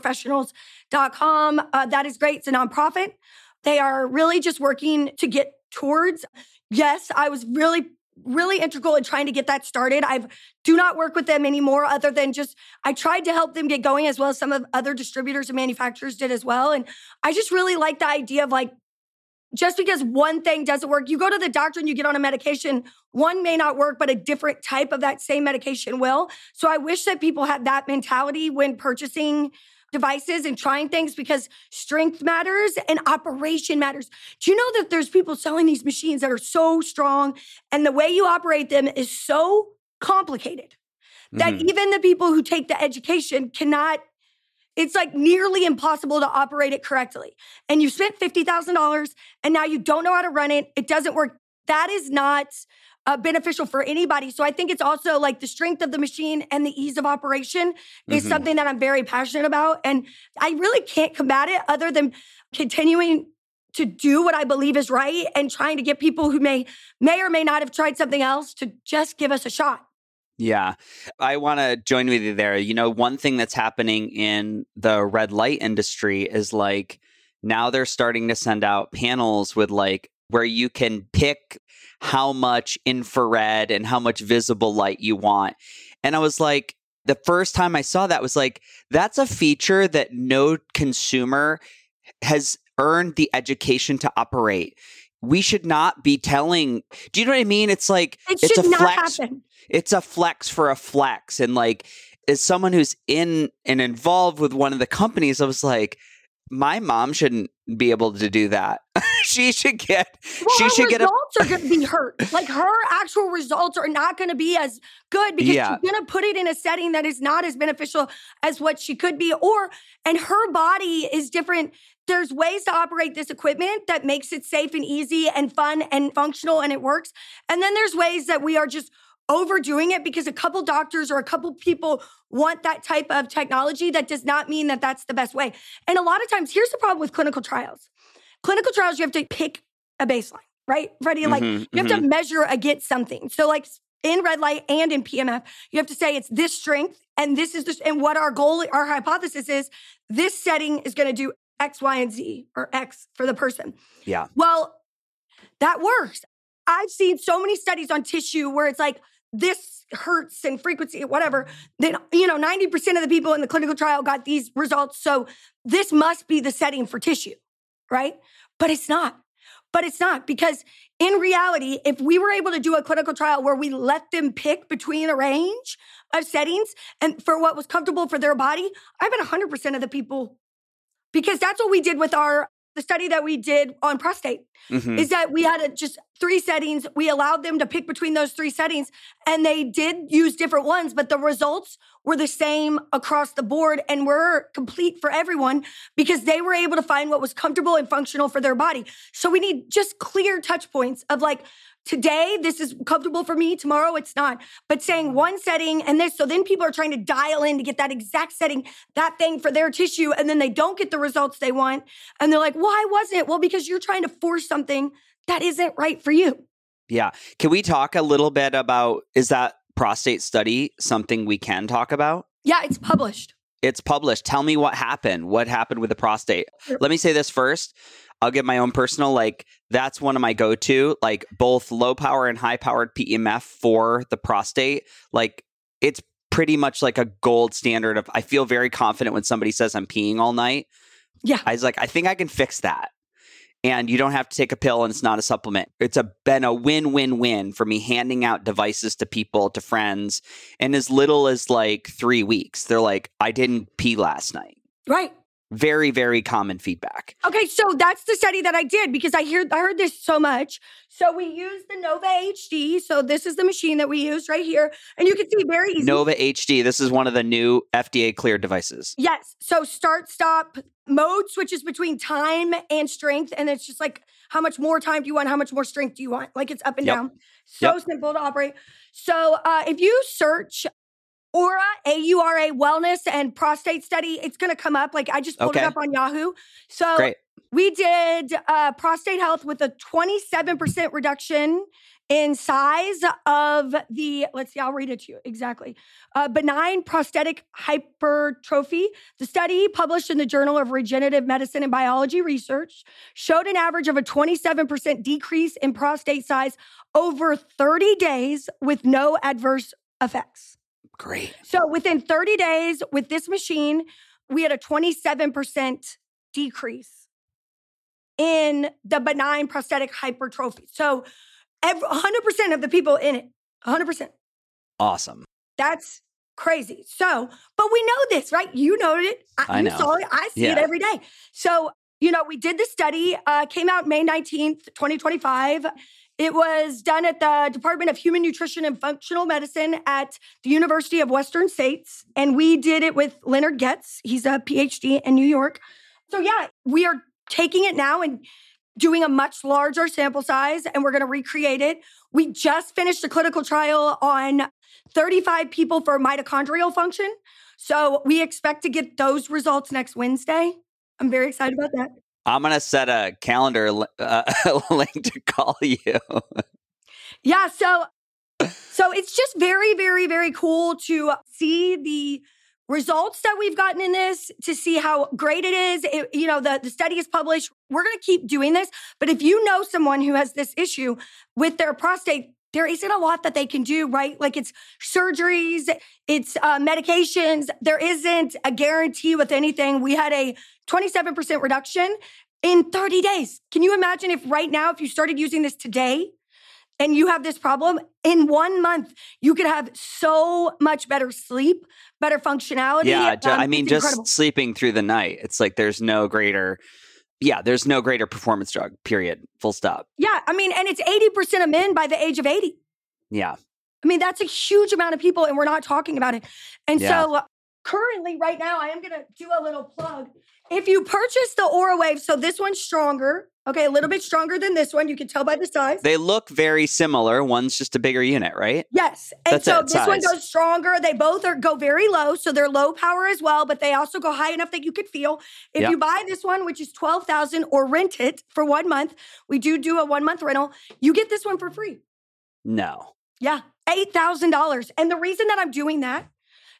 pmfprofessionals.com. That is great. It's a nonprofit. They are really just working to get towards. Yes, I was really integral in trying to get that started. I do not work with them anymore other than just, I tried to help them get going as well as some of other distributors and manufacturers did as well. And I just really like the idea of like, just because one thing doesn't work, you go to the doctor and you get on a medication, one may not work, but a different type of that same medication will. So I wish that people had that mentality when purchasing devices and trying things, because strength matters and operation matters. Do you know that there's people selling these machines that are so strong and the way you operate them is so complicated that even the people who take the education cannot, it's like nearly impossible to operate it correctly. And you spent $50,000 and now you don't know how to run it. It doesn't work. That is not beneficial for anybody. So I think it's also like the strength of the machine and the ease of operation is something that I'm very passionate about. And I really can't combat it other than continuing to do what I believe is right and trying to get people who may or may not have tried something else to just give us a shot. Yeah, I want to join with you there. You know, one thing that's happening in the red light industry is like now they're starting to send out panels with like where you can pick how much infrared and how much visible light you want. And I was like, the first time I saw that was like, that's a feature that no consumer has earned the education to operate. We should not be telling, do you know what I mean? It's like, it's a flex. Happen. It's a flex for a flex. And like, as someone who's in and involved with one of the companies, I was like, my mom shouldn't be able to do that. She should get. Well, she should get. Results are going to be hurt. Like her actual results are not going to be as good because she's going to put it in a setting that is not as beneficial as what she could be. And her body is different. There's ways to operate this equipment that makes it safe and easy and fun and functional and it works. And then there's ways that we are just overdoing it because a couple doctors or a couple people want that type of technology. That does not mean that that's the best way. And a lot of times, here's the problem with clinical trials. Clinical trials, you have to pick a baseline, right, Freddie? Like you have to measure against something. So like in red light and in PMF, you have to say it's this strength and this is this, and what our goal, our hypothesis is, this setting is going to do X, Y, and Z, or X for the person. Yeah. Well, that works. I've seen so many studies on tissue where it's like, this hertz and frequency, whatever, then, 90% of the people in the clinical trial got these results. So this must be the setting for tissue, right? But it's not. Because in reality, if we were able to do a clinical trial where we let them pick between a range of settings and for what was comfortable for their body, I bet 100% of the people, because that's what we did with the study that we did on prostate, is that we had just 3 settings. We allowed them to pick between those 3 settings, and they did use different ones, but the results were the same across the board and were complete for everyone because they were able to find what was comfortable and functional for their body. So we need just clear touch points of like, today, this is comfortable for me. Tomorrow, it's not. But saying one setting and this, so then people are trying to dial in to get that exact setting, that thing for their tissue, and then they don't get the results they want. And they're like, why wasn't it? Well, because you're trying to force something that isn't right for you. Yeah. Can we talk a little bit about, is that prostate study something we can talk about? Yeah, it's published. It's published. Tell me what happened. What happened with the prostate? Sure. Let me say this first. I'll give my own personal, that's one of my go-to, both low power and high powered PEMF for the prostate. It's pretty much like a gold standard of, I feel very confident when somebody says I'm peeing all night. Yeah. I was like, I think I can fix that. And you don't have to take a pill and it's not a supplement. It's been a win-win-win for me handing out devices to people, to friends, in as little as 3 weeks. They're like, I didn't pee last night. Right. Very, very common feedback. Okay, so that's the study that I did because I heard this so much. So we used the Nova HD. So this is the machine that we used right here. And you can see very easy. Nova HD. This is one of the new FDA cleared devices. Yes. So start, stop mode switches between time and strength. And it's just like, how much more time do you want? How much more strength do you want? Like it's up and down. So simple to operate. So if you search Aura, AURA Wellness and Prostate Study. It's going to come up. Like I just pulled it up on Yahoo. So Great. we did prostate health with a 27% reduction in size of the, let's see, I'll read it to you exactly. Benign prostatic hypertrophy. The study, published in the Journal of Regenerative Medicine and Biology Research, showed an average of a 27% decrease in prostate size over 30 days with no adverse effects. Great. So within 30 days with this machine, we had a 27% decrease in the benign prostatic hypertrophy. So 100% of the people in it, 100%. Awesome. That's crazy. So, but we know this, right? You know it. I know. You saw it. I see it every day. So, we did the study, came out May 19th, 2025. It was done at the Department of Human Nutrition and Functional Medicine at the University of Western States. And we did it with Leonard Getz. He's a PhD in New York. So yeah, we are taking it now and doing a much larger sample size, and we're going to recreate it. We just finished a clinical trial on 35 people for mitochondrial function. So we expect to get those results next Wednesday. I'm very excited about that. I'm going to set a calendar link to call you. Yeah. So it's just very, very, very cool to see the results that we've gotten in this, to see how great it is. The study is published. We're going to keep doing this. But if you know someone who has this issue with their prostate, there isn't a lot that they can do, right? Like it's surgeries, it's medications. There isn't a guarantee with anything. We had a 27% reduction in 30 days. Can you imagine if right now, if you started using this today and you have this problem, in 1 month, you could have so much better sleep, better functionality. Yeah, I mean, just incredible. Sleeping through the night. It's like there's no greater performance drug, period, full stop. Yeah, I mean, and it's 80% of men by the age of 80. Yeah. I mean, that's a huge amount of people, and we're not talking about it. And so currently, right now, I am going to do a little plug. If you purchase the Aura Wave, so this one's stronger, okay, a little bit stronger than this one. You can tell by the size. They look very similar. One's just a bigger unit, right? Yes. And this size. one goes stronger. They both go very low, so they're low power as well, but they also go high enough that you could feel. If you buy this one, which is $12,000, or rent it for 1 month, we do a 1 month rental, you get this one for free. No. Yeah, $8,000. And the reason that I'm doing that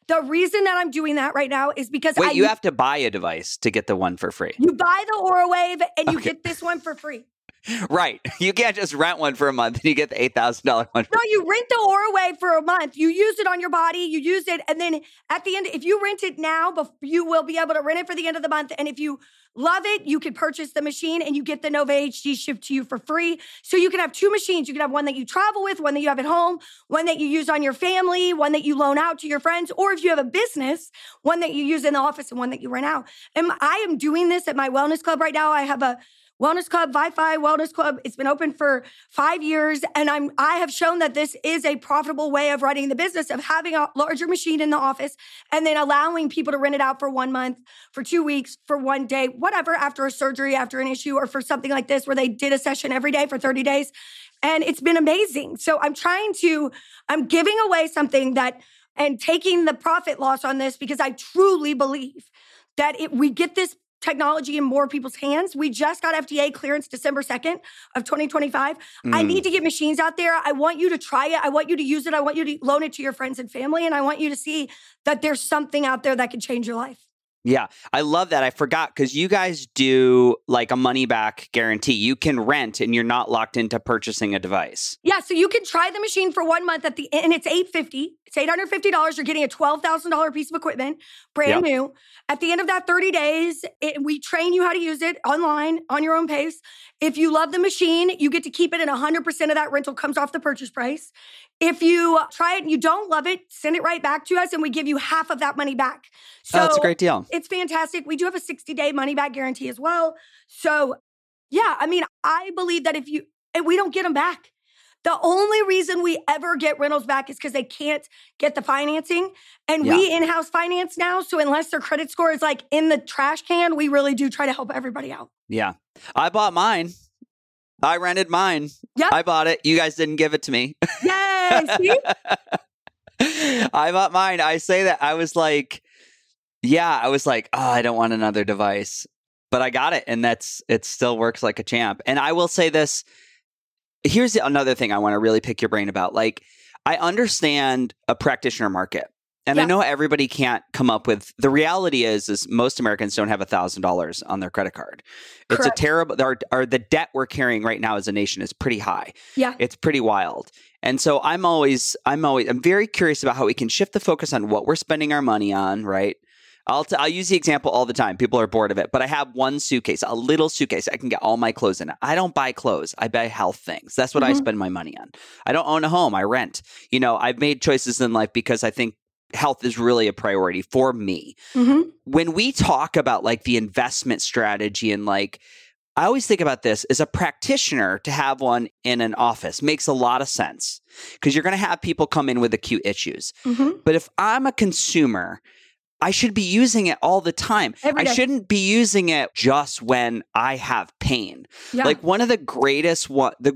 right now is because you have to buy a device to get the one for free. You buy the Aura Wave and you get this one for free. Right. You can't just rent one for a month and you get the $8,000 one. No, you rent the Aura Wave for a month. You use it on your body. You use it. And then at the end, if you rent it now, you will be able to rent it for the end of the month. And if you love it, you could purchase the machine and you get the Nova HD shipped to you for free. So you can have two machines. You can have one that you travel with, one that you have at home, one that you use on your family, one that you loan out to your friends, or if you have a business, one that you use in the office and one that you rent out. And I am doing this at my wellness club right now. I have a wellness club, Wi-Fi Wellness Club. It's been open for 5 years. And I have shown that this is a profitable way of running the business, of having a larger machine in the office and then allowing people to rent it out for 1 month, for 2 weeks, for 1 day, whatever, after a surgery, after an issue, or for something like this where they did a session every day for 30 days. And it's been amazing. So I'm giving away something and taking the profit loss on this, because I truly believe that we get this technology in more people's hands. We just got FDA clearance December 2nd of 2025. I need to get machines out there. I want you to try it. I want you to use it. I want you to loan it to your friends and family. And I want you to see that there's something out there that can change your life. Yeah, I love that. I forgot, because you guys do like a money back guarantee. You can rent and you're not locked into purchasing a device. Yeah, so you can try the machine for 1 month and it's $850. It's $850. You're getting a $12,000 piece of equipment, brand new. At the end of that 30 days, we train you how to use it online on your own pace. If you love the machine, you get to keep it, and 100% of that rental comes off the purchase price. If you try it and you don't love it, send it right back to us and we give you half of that money back. So that's a great deal. It's fantastic. We do have a 60-day money back guarantee as well. So yeah, I mean, I believe that and we don't get them back. The only reason we ever get rentals back is because they can't get the financing. And we in-house finance now. So unless their credit score is like in the trash can, we really do try to help everybody out. Yeah. I bought mine. I rented mine. Yep. I bought it. You guys didn't give it to me. Yay! See? I bought mine. I say that. I was like, oh, I don't want another device. But I got it, and it still works like a champ. And I will say this. Here's another thing I want to really pick your brain about. Like, I understand a practitioner market. And I know everybody can't come up with, the reality is most Americans don't have $1,000 on their credit card. It's a terrible, the debt we're carrying right now as a nation is pretty high. Yeah. It's pretty wild. And so I'm very curious about how we can shift the focus on what we're spending our money on, right? I'll use the example all the time. People are bored of it, but I have one suitcase, a little suitcase. I can get all my clothes in it. I don't buy clothes. I buy health things. That's what I spend my money on. I don't own a home. I rent. I've made choices in life because I think health is really a priority for me. When we talk about like the investment strategy and like, I always think about this as a practitioner to have one in an office makes a lot of sense because you're going to have people come in with acute issues. But if I'm a consumer, I should be using it all the time. I shouldn't be using it just when I have pain. Yeah. Like one of the greatest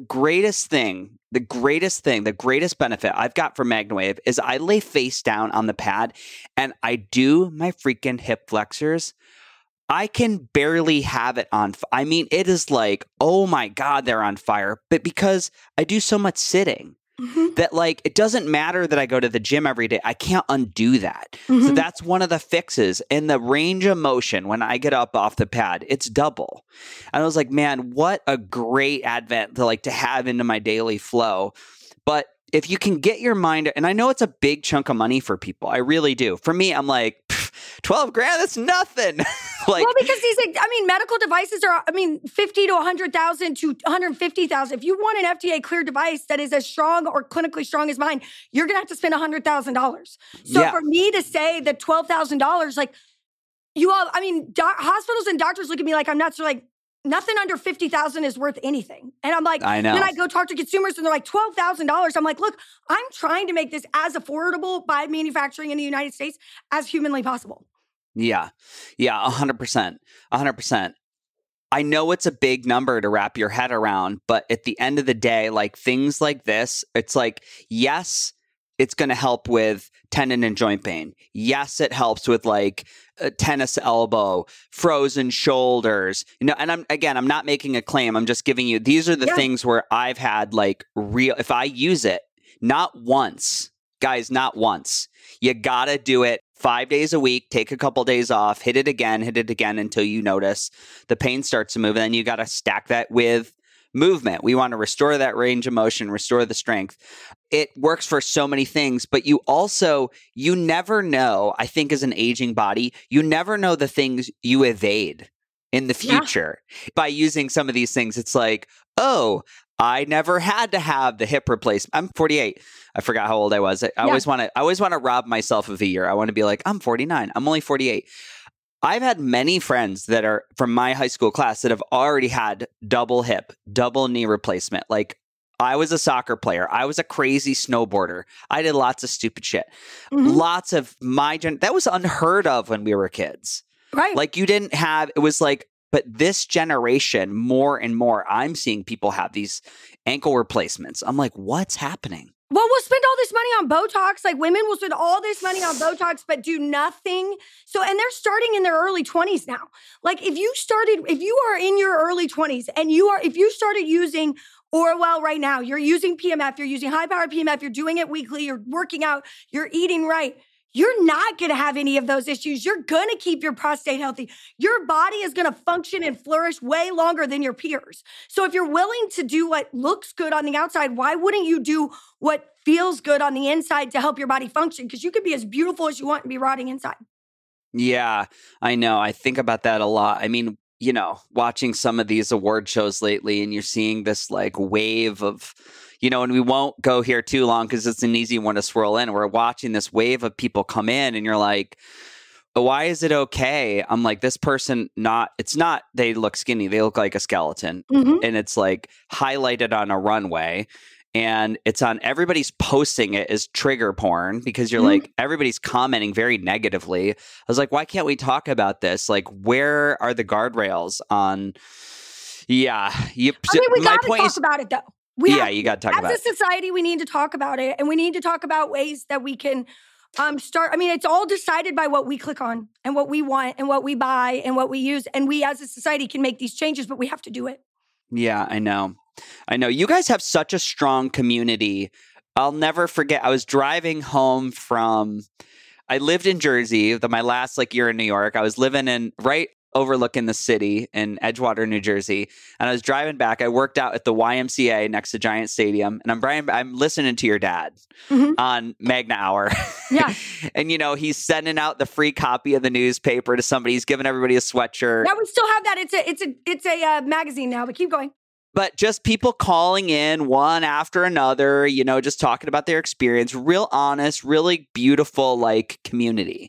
benefit I've got from MagnaWave is I lay face down on the pad and I do my freaking hip flexors. I can barely have it on. I mean, it is like, oh my God, they're on fire. But because I do so much sitting, that like, it doesn't matter that I go to the gym every day. I can't undo that. So that's one of the fixes. And the range of motion when I get up off the pad, it's double. And I was like, man, what a great advent to have into my daily flow. But if you can get your mind, and I know it's a big chunk of money for people. I really do. For me, I'm like, 12 grand, that's nothing. Well, because medical devices are, 50 to 100,000 to 150,000. If you want an FDA cleared device that is as strong or clinically strong as mine, you're going to have to spend $100,000. So for me to say that $12,000, hospitals and doctors look at me like I'm nuts. They're like, nothing under 50,000 is worth anything. And I'm like, I know. Then I go talk to consumers and they're like, $12,000. I'm like, look, I'm trying to make this as affordable by manufacturing in the United States as humanly possible. Yeah. 100%. 100%. I know it's a big number to wrap your head around, but at the end of the day, like things like this, it's like, yes, it's going to help with tendon and joint pain. Yes, it helps with like a tennis elbow, frozen shoulders. And I'm not making a claim. I'm just giving you, these are the things where I've had like real, if I use it, not once, guys, not once, you got to do it 5 days a week, take a couple days off, hit it again until you notice the pain starts to move. And then you got to stack that with movement. We want to restore that range of motion, restore the strength. It works for so many things, but you never know, I think as an aging body, you never know the things you evade in the future by using some of these things. It's like, oh, I never had to have the hip replacement. I'm 48. I forgot how old I was. I always want to rob myself of a year. I want to be like, I'm 49. I'm only 48. I've had many friends that are from my high school class that have already had double hip, double knee replacement. Like I was a soccer player. I was a crazy snowboarder. I did lots of stupid shit. Lots of that was unheard of when we were kids. Right. Like you didn't have, it was like, but this generation, more and more, I'm seeing people have these ankle replacements. I'm like, what's happening? Well, we'll spend all this money on Botox. Like women will spend all this money on Botox, but do nothing. So, and they're starting in their early 20s now. Like if you are in your early 20s and if you started using Orwell right now, you're using PMF, you're using high-powered PMF, you're doing it weekly, you're working out, you're eating right, you're not going to have any of those issues. You're going to keep your prostate healthy. Your body is going to function and flourish way longer than your peers. So if you're willing to do what looks good on the outside, why wouldn't you do what feels good on the inside to help your body function? Because you could be as beautiful as you want and be rotting inside. Yeah, I know. I think about that a lot. I mean, watching some of these award shows lately and you're seeing this like wave of, and we won't go here too long because it's an easy one to swirl in. We're watching this wave of people come in and you're like, why is it okay? I'm like, this person it's not, they look skinny. They look like a skeleton. And it's like highlighted on a runway. And it's on, everybody's posting it as trigger porn because you're like, everybody's commenting very negatively. I was like, why can't we talk about this? Like, where are the guardrails on? Yeah. We got to talk about it though. You got to talk about it. As a society, we need to talk about it. And we need to talk about ways that we can start. I mean, it's all decided by what we click on and what we want and what we buy and what we use. And we as a society can make these changes, but we have to do it. Yeah, I know. You guys have such a strong community. I'll never forget. I was driving home I lived in Jersey, my last year in New York. I was living right overlooking the city in Edgewater, New Jersey. And I was driving back. I worked out at the YMCA next to Giant Stadium. And I'm listening to your dad on Magna Hour. Yeah. And, he's sending out the free copy of the newspaper to somebody. He's giving everybody a sweatshirt. Yeah, we still have that. It's a magazine now, but keep going. But just people calling in one after another, just talking about their experience, real honest, really beautiful, community.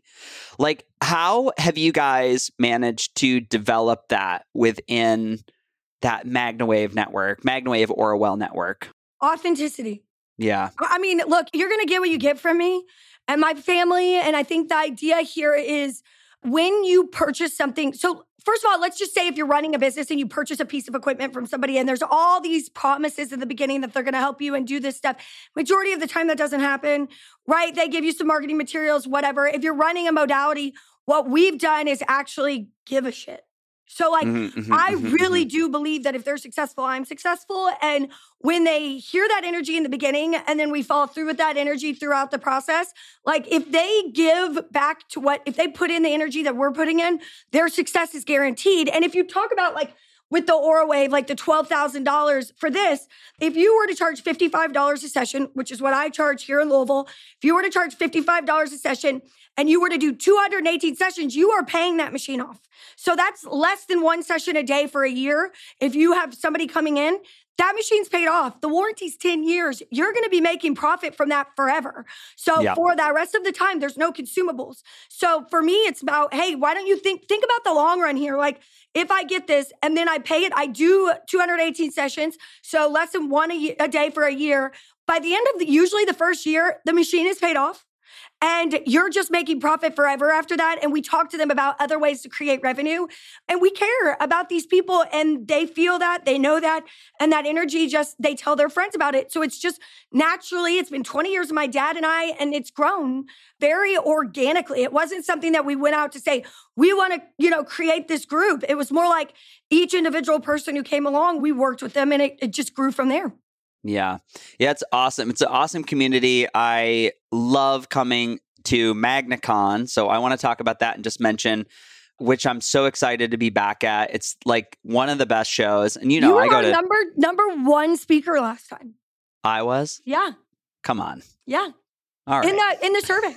How have you guys managed to develop that within that MagnaWave network, MagnaWave Orawell network? Authenticity. Yeah. I mean, look, you're going to get what you get from me and my family. And I think the idea here is when you purchase something. So first of all, let's just say if you're running a business and you purchase a piece of equipment from somebody and there's all these promises in the beginning that they're going to help you and do this stuff. Majority of the time that doesn't happen, right? They give you some marketing materials, whatever. If you're running a modality, what we've done is actually give a shit. So I really do believe that if they're successful, I'm successful. And when they hear that energy in the beginning and then we follow through with that energy throughout the process, if they give back to if they put in the energy that we're putting in, their success is guaranteed. And if you talk about with the Orawave, the $12,000 for this, if you were to charge $55 a session, which is what I charge here in Louisville, if you were to charge $55 a session and you were to do 218 sessions, you are paying that machine off. So that's less than one session a day for a year. If you have somebody coming in, that machine's paid off. The warranty's 10 years. You're going to be making profit from that forever. So for that rest of the time, there's no consumables. So for me, it's about, hey, why don't you think about the long run here? If I get this and then I pay it, I do 218 sessions. So less than one a day for a year. By the end of usually the first year, the machine is paid off. And you're just making profit forever after that. And we talk to them about other ways to create revenue. And we care about these people and they feel that, they know that. And that energy they tell their friends about it. So it's just naturally, it's been 20 years of my dad and I, and it's grown very organically. It wasn't something that we went out to say, we want to, create this group. It was more like each individual person who came along, we worked with them and it just grew from there. Yeah, it's awesome. It's an awesome community. I love coming to MagnaCon. So I want to talk about that and just mention, which I'm so excited to be back at. It's one of the best shows. And you were I go to number one speaker last time. I was? Yeah. Come on. Yeah. All right. In the survey.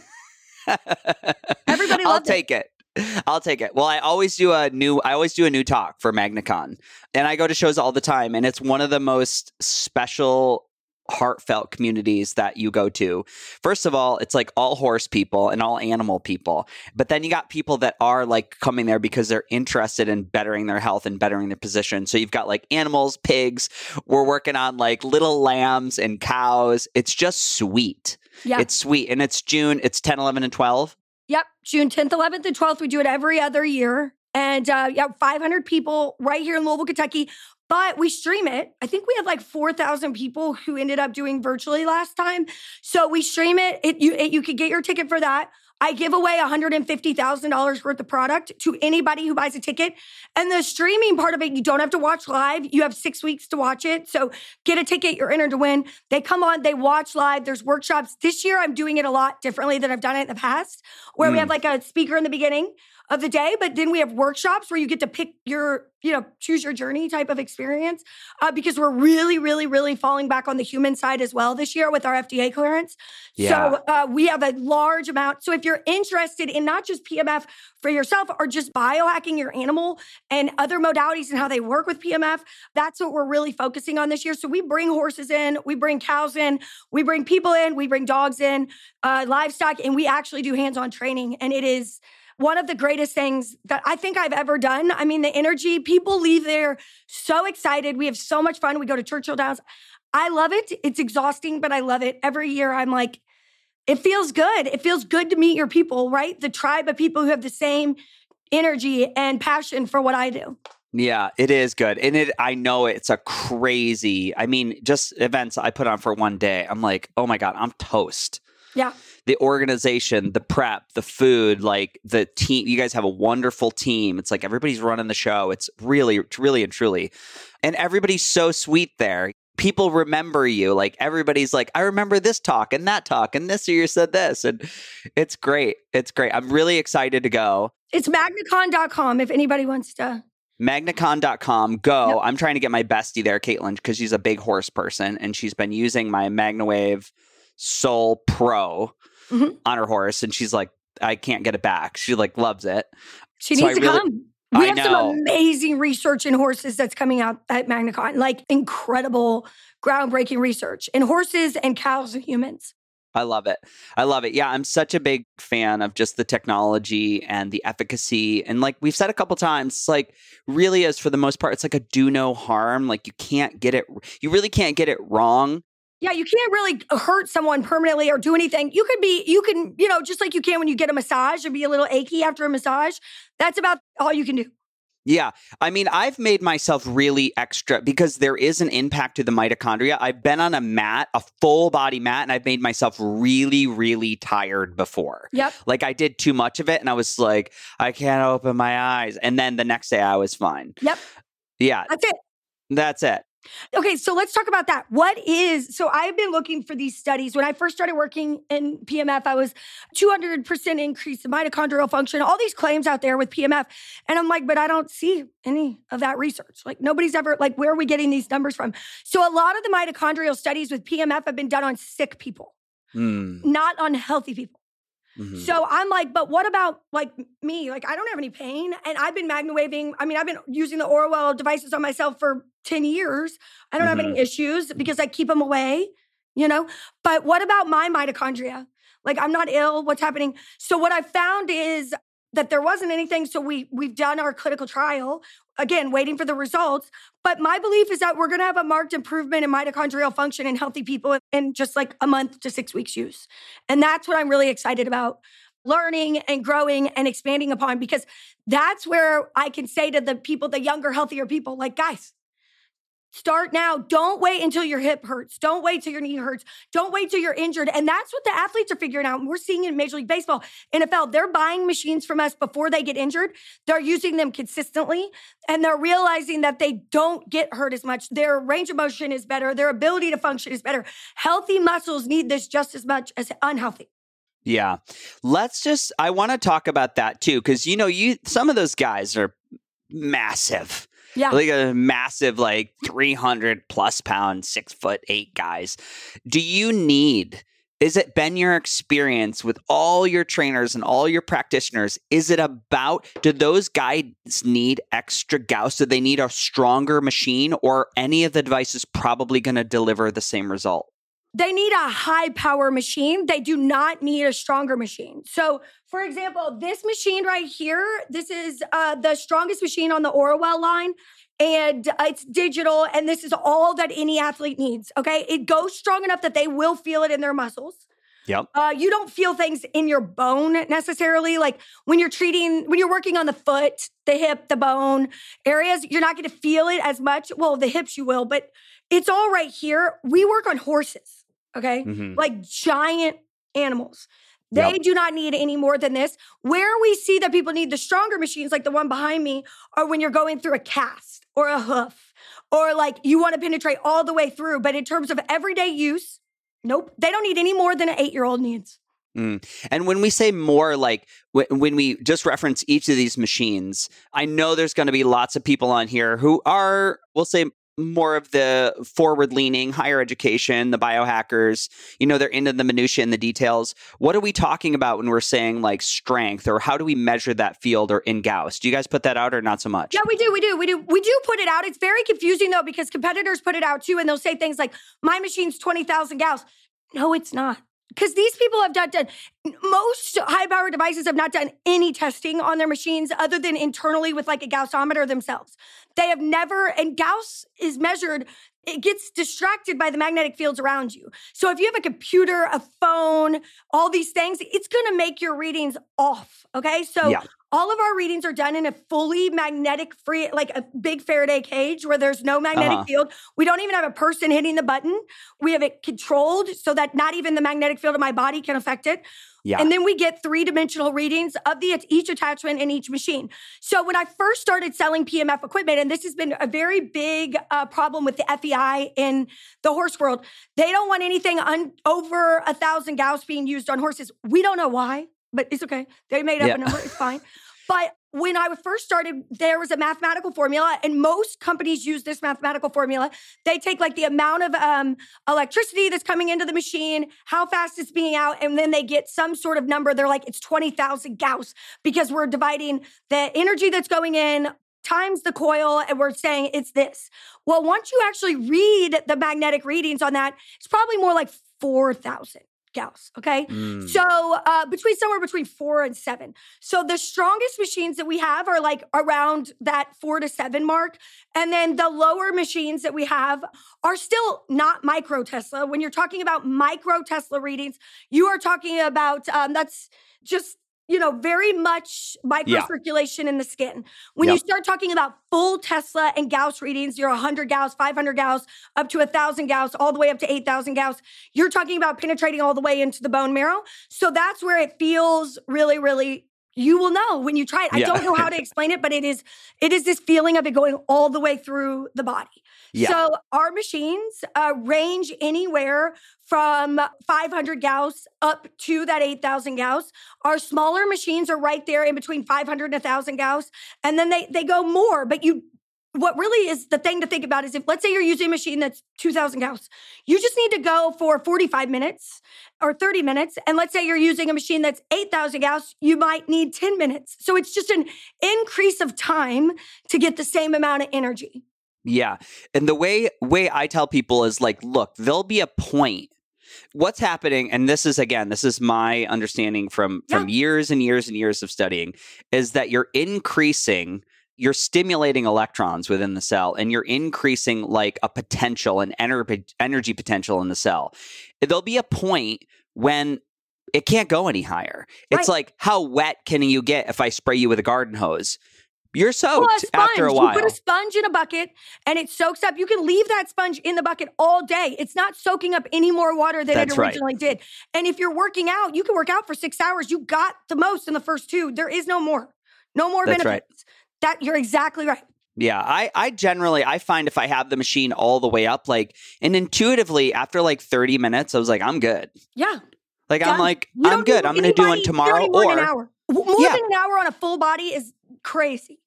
Everybody loved I'll take it. Well, I always do a new talk for MagnaCon, and I go to shows all the time, and it's one of the most special, heartfelt communities that you go to. First of all, it's all horse people and all animal people, but then you got people that are coming there because they're interested in bettering their health and bettering their position. So you've got animals, pigs. We're working on little lambs and cows. It's just sweet. Yeah. It's sweet, and it's June. It's 10, 11, and 12. Yep. June 10th, 11th, and 12th. We do it every other year. And 500 people right here in Louisville, Kentucky. But we stream it. I think we had 4,000 people who ended up doing virtually last time. So we stream it. You could get your ticket for that. I give away $150,000 worth of product to anybody who buys a ticket. And the streaming part of it, you don't have to watch live. You have 6 weeks to watch it. So get a ticket, you're entered to win. They come on, they watch live. There's workshops. This year, I'm doing it a lot differently than I've done it in the past, where we have a speaker in the beginning of the day, but then we have workshops where you get to pick your, choose your journey type of experience because we're really, really, really falling back on the human side as well this year with our FDA clearance. Yeah. So we have a large amount. So if you're interested in not just PMF for yourself or just biohacking your animal and other modalities and how they work with PMF, that's what we're really focusing on this year. So we bring horses in, we bring cows in, we bring people in, we bring dogs in, livestock, and we actually do hands-on training. And it is one of the greatest things that I think I've ever done. I mean, the energy, people leave there so excited. We have so much fun. We go to Churchill Downs. I love it. It's exhausting, but I love it. Every year I'm it feels good. It feels good to meet your people, right? The tribe of people who have the same energy and passion for what I do. Yeah, it is good. And I know it's a crazy, I mean, just events I put on for one day. I'm like, oh my God, I'm toast. Yeah. The organization, the prep, the food, like the team. You guys have a wonderful team. It's like everybody's running the show. It's really and truly. And everybody's so sweet there. People remember you. Like everybody's like, I remember this talk and this year you said this. And it's great. It's great. I'm really excited to go. It's magnacon.com if anybody wants to. Magnacon.com. Go. Yep. I'm trying to get my bestie there, Caitlin, because she's a big horse person and she's been using my MagnaWave Soul Pro on her horse. And she's like, I can't get it back. She like loves it. She needs to come. We have some amazing research in horses that's coming out at MagnaCon, like incredible, groundbreaking research in horses and cows and humans. I love it. I love it. Yeah, I'm such a big fan of just the technology and the efficacy. And like we've said a couple times, it's like really is for the most part, it's like a do no harm. Like you really can't get it wrong. Yeah, you can't really hurt someone permanently or do anything. You can, just like you can when you get a massage and be a little achy after a massage. That's about all you can do. Yeah. I mean, I've made myself really extra because there is an impact to the mitochondria. I've been on a mat, a full body mat, and I've made myself really, really tired before. Yep. Like I did too much of it and I was like, I can't open my eyes. And then the next day I was fine. Yep. Yeah. That's it. Okay, so let's talk about that. So I've been looking for these studies. When I first started working in PMF, I was 200% increase in mitochondrial function, all these claims out there with PMF. And I'm like, but I don't see any of that research. Like nobody's ever, like, where are we getting these numbers from? So a lot of the mitochondrial studies with PMF have been done on sick people, not on healthy people. Mm-hmm. So I'm like, but what about like me? Like I don't have any pain and I've been MagnaWaving. I mean, I've been using the Orwell devices on myself for 10 years. I don't have any issues because I keep them away, But what about my mitochondria? Like I'm not ill. What's happening? So what I found is that there wasn't anything. So we've done our clinical trial, again, waiting for the results. But my belief is that we're going to have a marked improvement in mitochondrial function in healthy people in just like a month to 6 weeks use. And that's what I'm really excited about, learning and growing and expanding upon, because that's where I can say to the people, the younger, healthier people, like, guys, start now. Don't wait until your hip hurts. Don't wait till your knee hurts. Don't wait till you're injured. And that's what the athletes are figuring out. And we're seeing it in Major League Baseball, NFL. They're buying machines from us before they get injured. They're using them consistently. And they're realizing that they don't get hurt as much. Their range of motion is better. Their ability to function is better. Healthy muscles need this just as much as unhealthy. Yeah. I want to talk about that too. Because, some of those guys are massive. Yeah. Like a massive, 300 plus pound, 6'8" guys. Is it been your experience with all your trainers and all your practitioners? Do those guys need extra Gauss? Do they need a stronger machine, or any of the devices probably going to deliver the same result? They need a high power machine. They do not need a stronger machine. So, for example, this machine right here, this is the strongest machine on the Orwell line, and it's digital, and this is all that any athlete needs, okay? It goes strong enough that they will feel it in their muscles. Yep. You don't feel things in your bone necessarily. Like when you're working on the foot, the hip, the bone areas, you're not going to feel it as much. Well, the hips you will, but it's all right here. We work on horses, okay? Like giant animals. They do not need any more than this. Where we see that people need the stronger machines, like the one behind me, are when you're going through a cast or a hoof, or like you want to penetrate all the way through. But in terms of everyday use, nope, they don't need any more than an 8-year-old needs. And when we say more, like when we just reference each of these machines, I know there's going to be lots of people on here who are, we'll say, more of the forward-leaning, higher education, the biohackers, they're into the minutiae and the details. What are we talking about when we're saying like strength, or how do we measure that field or in Gauss? Do you guys put that out or not so much? Yeah, we do put it out. It's very confusing though, because competitors put it out too, and they'll say things like, my machine's 20,000 Gauss. No, it's not. Because these people have not done, most high-power devices have not done any testing on their machines other than internally with like a Gaussometer themselves. They have never, and Gauss is measured, it gets distracted by the magnetic fields around you. So if you have a computer, a phone, all these things, it's going to make your readings off, okay? So all of our readings are done in a fully magnetic free, like a big Faraday cage where there's no magnetic field. We don't even have a person hitting the button. We have it controlled so that not even the magnetic field of my body can affect it. Yeah. And then we get 3-dimensional readings of each attachment in each machine. So when I first started selling PMF equipment, and this has been a very big problem with the FEI in the horse world, they don't want anything over 1,000 Gauss being used on horses. We don't know why, but it's okay. They made up a number. It's fine. But when I first started, there was a mathematical formula, and most companies use this mathematical formula. They take like the amount of electricity that's coming into the machine, how fast it's being out, and then they get some sort of number. They're like, it's 20,000 Gauss because we're dividing the energy that's going in times the coil, and we're saying it's this. Well, once you actually read the magnetic readings on that, it's probably more like 4,000. Gauss, okay? So somewhere between 4 and 7. So the strongest machines that we have are like around that 4 to 7 mark. And then the lower machines that we have are still not micro Tesla. When you're talking about micro Tesla readings, you are talking about, that's just, very much microcirculation in the skin. When you start talking about full Tesla and Gauss readings, you're 100 Gauss, 500 Gauss, up to 1,000 Gauss, all the way up to 8,000 Gauss. You're talking about penetrating all the way into the bone marrow. So that's where it feels really, really, you will know when you try it. I don't know how to explain it, but it is this feeling of it going all the way through the body. Yeah. So our machines range anywhere from 500 Gauss up to that 8,000 Gauss. Our smaller machines are right there in between 500 and 1,000 Gauss. And then they go more. But what really is the thing to think about is if, let's say you're using a machine that's 2,000 Gauss, you just need to go for 45 minutes or 30 minutes. And let's say you're using a machine that's 8,000 Gauss, you might need 10 minutes. So it's just an increase of time to get the same amount of energy. Yeah. And the way I tell people is like, look, there'll be a point. What's happening, and this is my understanding from years and years and years of studying, is that you're stimulating electrons within the cell, and you're increasing like a potential, an energy potential in the cell. There'll be a point when it can't go any higher. Right. It's like, how wet can you get if I spray you with a garden hose? You're soaked after a while. You put a sponge in a bucket and it soaks up. You can leave that sponge in the bucket all day. It's not soaking up any more water than it originally did. And if you're working out, you can work out for 6 hours. You got the most in the first 2. There is no more. No more benefits. Right. You're exactly right. Yeah, I generally find if I have the machine all the way up, like, and intuitively after like 30 minutes, I was like, I'm good. Yeah. Like, I'm like, I'm good. I'm going to do one tomorrow. More than an hour on a full body is crazy.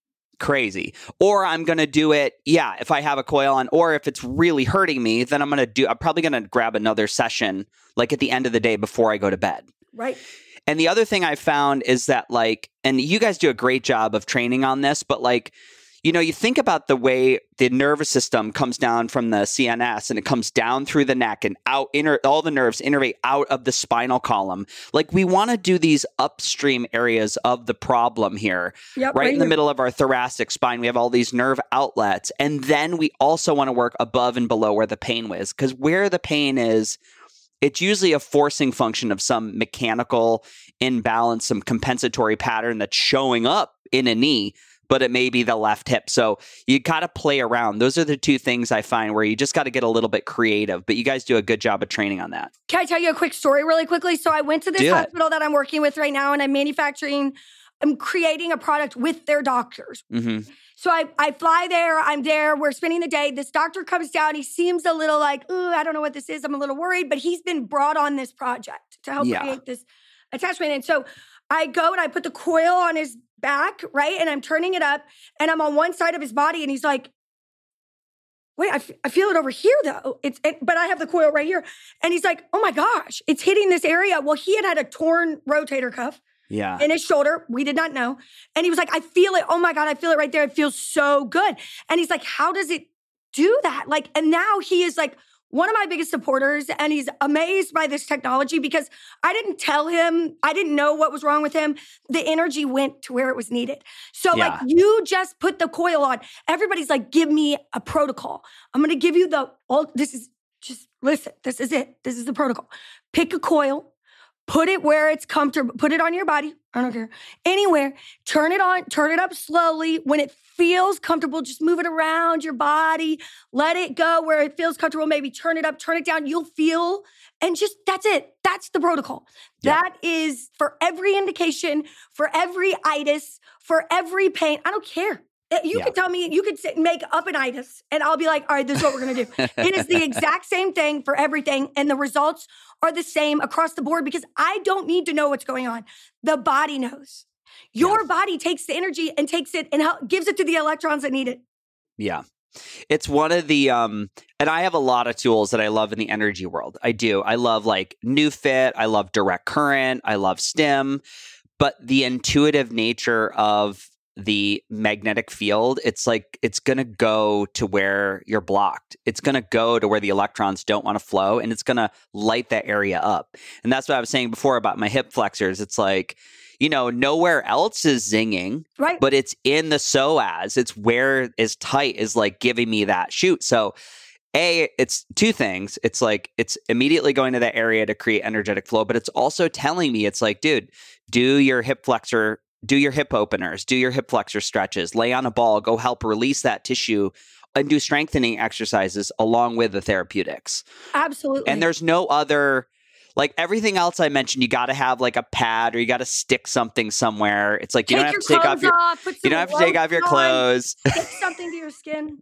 Or I'm going to do it, if I have a coil on, or if it's really hurting me, then I'm probably going to grab another session like at the end of the day before I go to bed. Right. And the other thing I found is that like, and you guys do a great job of training on this, but like, you think about the way the nervous system comes down from the CNS and it comes down through the neck and out, all the nerves innervate out of the spinal column. Like we want to do these upstream areas of the problem here, right in the middle of our thoracic spine. We have all these nerve outlets. And then we also want to work above and below where the pain is, because where the pain is, it's usually a forcing function of some mechanical imbalance, some compensatory pattern that's showing up in a knee, but it may be the left hip. So you got to play around. Those are the two things I find where you just got to get a little bit creative, but you guys do a good job of training on that. Can I tell you a quick story really quickly? So I went to this hospital that I'm working with right now, and I'm creating a product with their doctors. Mm-hmm. So I fly there, I'm there, we're spending the day. This doctor comes down, he seems a little like, I don't know what this is, I'm a little worried, but he's been brought on this project to help create this attachment. And so I go and I put the coil on his back, right? And I'm turning it up, and I'm on one side of his body, and he's like, wait, I feel it over here though. But I have the coil right here. And he's like, oh my gosh, it's hitting this area. Well, he had a torn rotator cuff. In his shoulder. We did not know. And he was like, I feel it. Oh my God, I feel it right there. It feels so good. And he's like, how does it do that? Like, and now he is like one of my biggest supporters, and he's amazed by this technology because I didn't tell him, I didn't know what was wrong with him. The energy went to where it was needed. So like, you just put the coil on. Everybody's like, give me a protocol. I'm going to give you this is it. This is the protocol. Pick a coil. Put it where it's comfortable. Put it on your body. I don't care. Anywhere. Turn it on. Turn it up slowly. When it feels comfortable, just move it around your body. Let it go where it feels comfortable. Maybe turn it up, turn it down. You'll feel, and just, that's it. That's the protocol. Yeah. That is for every indication, for every itis, for every pain. I don't care. You could tell me, you could make up an itis, and I'll be like, all right, this is what we're going to do. It is the exact same thing for everything, and the results are the same across the board because I don't need to know what's going on. The body knows. Your body takes the energy and takes it and gives it to the electrons that need it. Yeah. It's one of the, and I have a lot of tools that I love in the energy world. I do. I love like NeuFit. I love direct current. I love stim. But the intuitive nature of the magnetic field, it's like, it's going to go to where you're blocked. It's going to go to where the electrons don't want to flow, and it's going to light that area up. And that's what I was saying before about my hip flexors. It's like, nowhere else is zinging, right? But it's in the psoas. It's where is tight is like giving me that shoot. So it's two things. It's like, it's immediately going to that area to create energetic flow, but it's also telling me, it's like, dude, do your hip openers, do your hip flexor stretches, lay on a ball, go help release that tissue, and do strengthening exercises along with the therapeutics. Absolutely. And there's no other, like everything else I mentioned, you got to have like a pad or you got to stick something somewhere. It's like you don't have to take off your clothes. Stick something to your skin.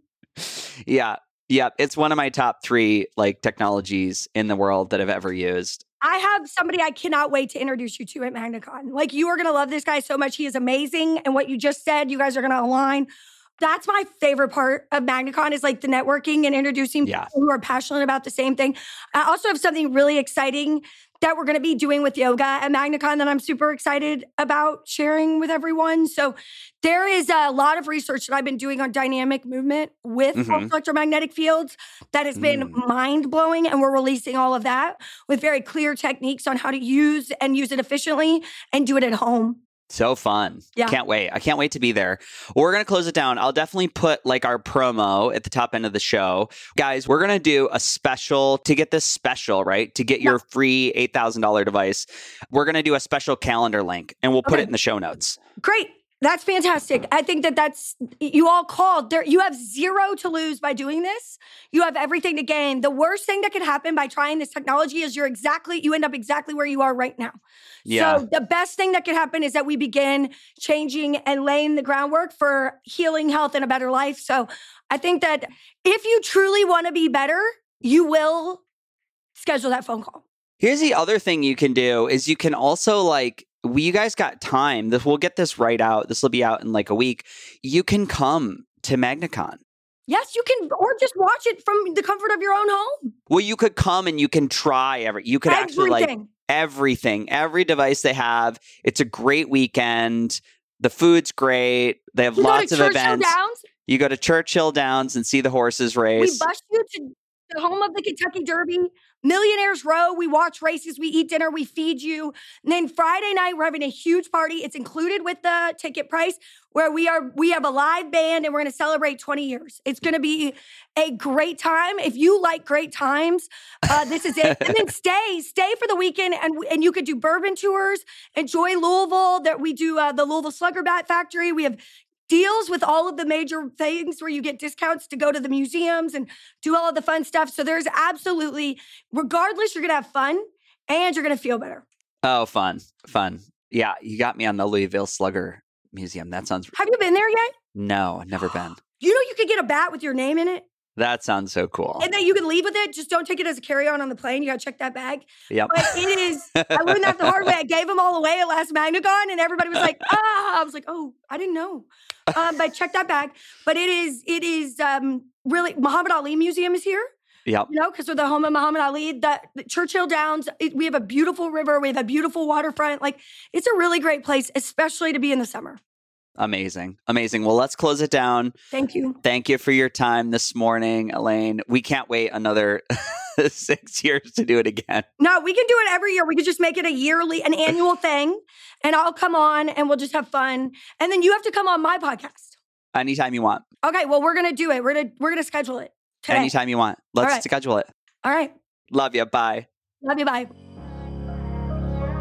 Yeah. It's one of my top 3 like technologies in the world that I've ever used. I have somebody I cannot wait to introduce you to at MagnaCon. Like, you are going to love this guy so much. He is amazing. And what you just said, you guys are going to align. That's my favorite part of MagnaCon is like the networking and introducing people who are passionate about the same thing. I also have something really exciting that we're going to be doing with yoga at MagnaCon that I'm super excited about sharing with everyone. So there is a lot of research that I've been doing on dynamic movement with electromagnetic fields that has been mind-blowing, and we're releasing all of that with very clear techniques on how to use it efficiently and do it at home. So fun. Yeah. Can't wait. I can't wait to be there. We're going to close it down. I'll definitely put like our promo at the top end of the show. Guys, we're going to do a special to get this special, right? To get your free $8,000 device. We're going to do a special calendar link, and we'll put it in the show notes. Great. That's fantastic. I think that's, you all called there. You have zero to lose by doing this. You have everything to gain. The worst thing that could happen by trying this technology is you end up exactly where you are right now. Yeah. So the best thing that could happen is that we begin changing and laying the groundwork for healing, health, and a better life. So I think that if you truly want to be better, you will schedule that phone call. Here's the other thing you can do is you can also you guys got time. We'll get this right out. This will be out in like a week. You can come to MagnaCon. Yes, you can, or just watch it from the comfort of your own home. Well, you could come and you can try you could actually everything, every device they have. It's a great weekend. The food's great. They have lots of events. You go to Churchill Downs and see the horses race. We bus you to the home of the Kentucky Derby, Millionaires Row. We watch races, we eat dinner, we feed you. And then Friday night, we're having a huge party. It's included with the ticket price where we have a live band and we're going to celebrate 20 years. It's going to be a great time. If you like great times, this is it. And then stay for the weekend and you could do bourbon tours, enjoy Louisville. That we do the Louisville Slugger Bat Factory. We have deals with all of the major things where you get discounts to go to the museums and do all of the fun stuff. So there's absolutely, regardless, you're going to have fun and you're going to feel better. Oh, fun. Yeah, you got me on the Louisville Slugger Museum. That sounds... Have you been there yet? No, never been. You know you could get a bat with your name in it? That sounds so cool. And then you can leave with it. Just don't take it as a carry-on on the plane. You got to check that bag. Yep. But it is, I learned that the hard way. I gave them all away at last MagnaCon and everybody was like, I was like, oh, I didn't know. But check that bag. But it is really, Muhammad Ali Museum is here. Yep. Because we're the home of Muhammad Ali. The Churchill Downs, we have a beautiful river. We have a beautiful waterfront. Like, it's a really great place, especially to be in the summer. Amazing. Well, let's close it down. Thank you. Thank you for your time this morning, Elaine. We can't wait another 6 years to do it again. No, we can do it every year. We could just make it an annual thing, and I'll come on and we'll just have fun. And then you have to come on my podcast. Anytime you want. Okay, well, we're going to do it. We're going to schedule it today. Anytime you want. Let's schedule it. All right. Love you. Bye. Love you. Bye.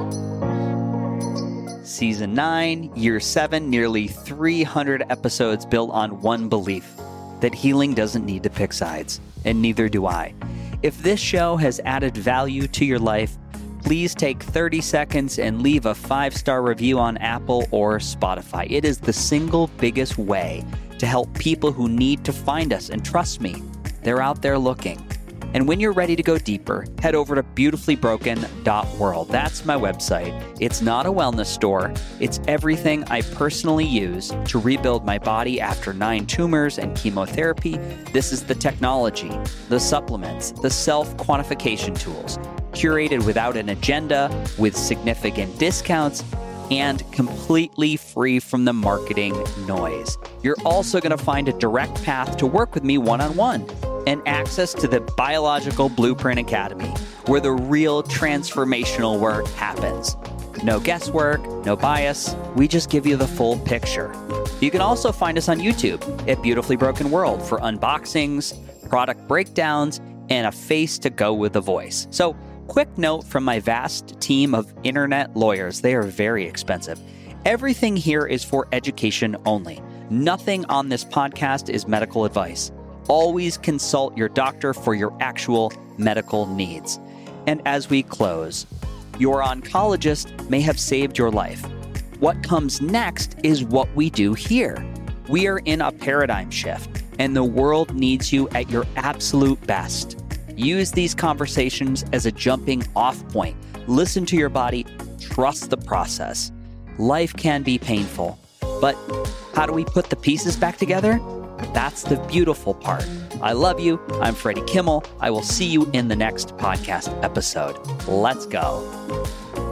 Season 9, Year 7, nearly 300 episodes built on one belief, that healing doesn't need to pick sides, and neither do I. If this show has added value to your life, please take 30 seconds and leave a 5-star review on Apple or Spotify. It is the single biggest way to help people who need to find us, and trust me, they're out there looking. And when you're ready to go deeper, head over to beautifully.broken.world. That's my website. It's not a wellness store. It's everything I personally use to rebuild my body after 9 tumors and chemotherapy. This is the technology, the supplements, the self-quantification tools, curated without an agenda, with significant discounts, and completely free from the marketing noise. You're also going to find a direct path to work with me one-on-one, and access to the Biological Blueprint Academy, where the real transformational work happens. No guesswork, no bias. We just give you the full picture. You can also find us on YouTube at Beautifully Broken World for unboxings, product breakdowns, and a face to go with the voice. So, quick note from my vast team of internet lawyers. They are very expensive. Everything here is for education only. Nothing on this podcast is medical advice. Always consult your doctor for your actual medical needs. And as we close, your oncologist may have saved your life. What comes next is what we do here. We are in a paradigm shift, and the world needs you at your absolute best. Use these conversations as a jumping off point. Listen to your body, trust the process. Life can be painful, but how do we put the pieces back together? That's the beautiful part. I love you. I'm Freddie Kimmel. I will see you in the next podcast episode. Let's go.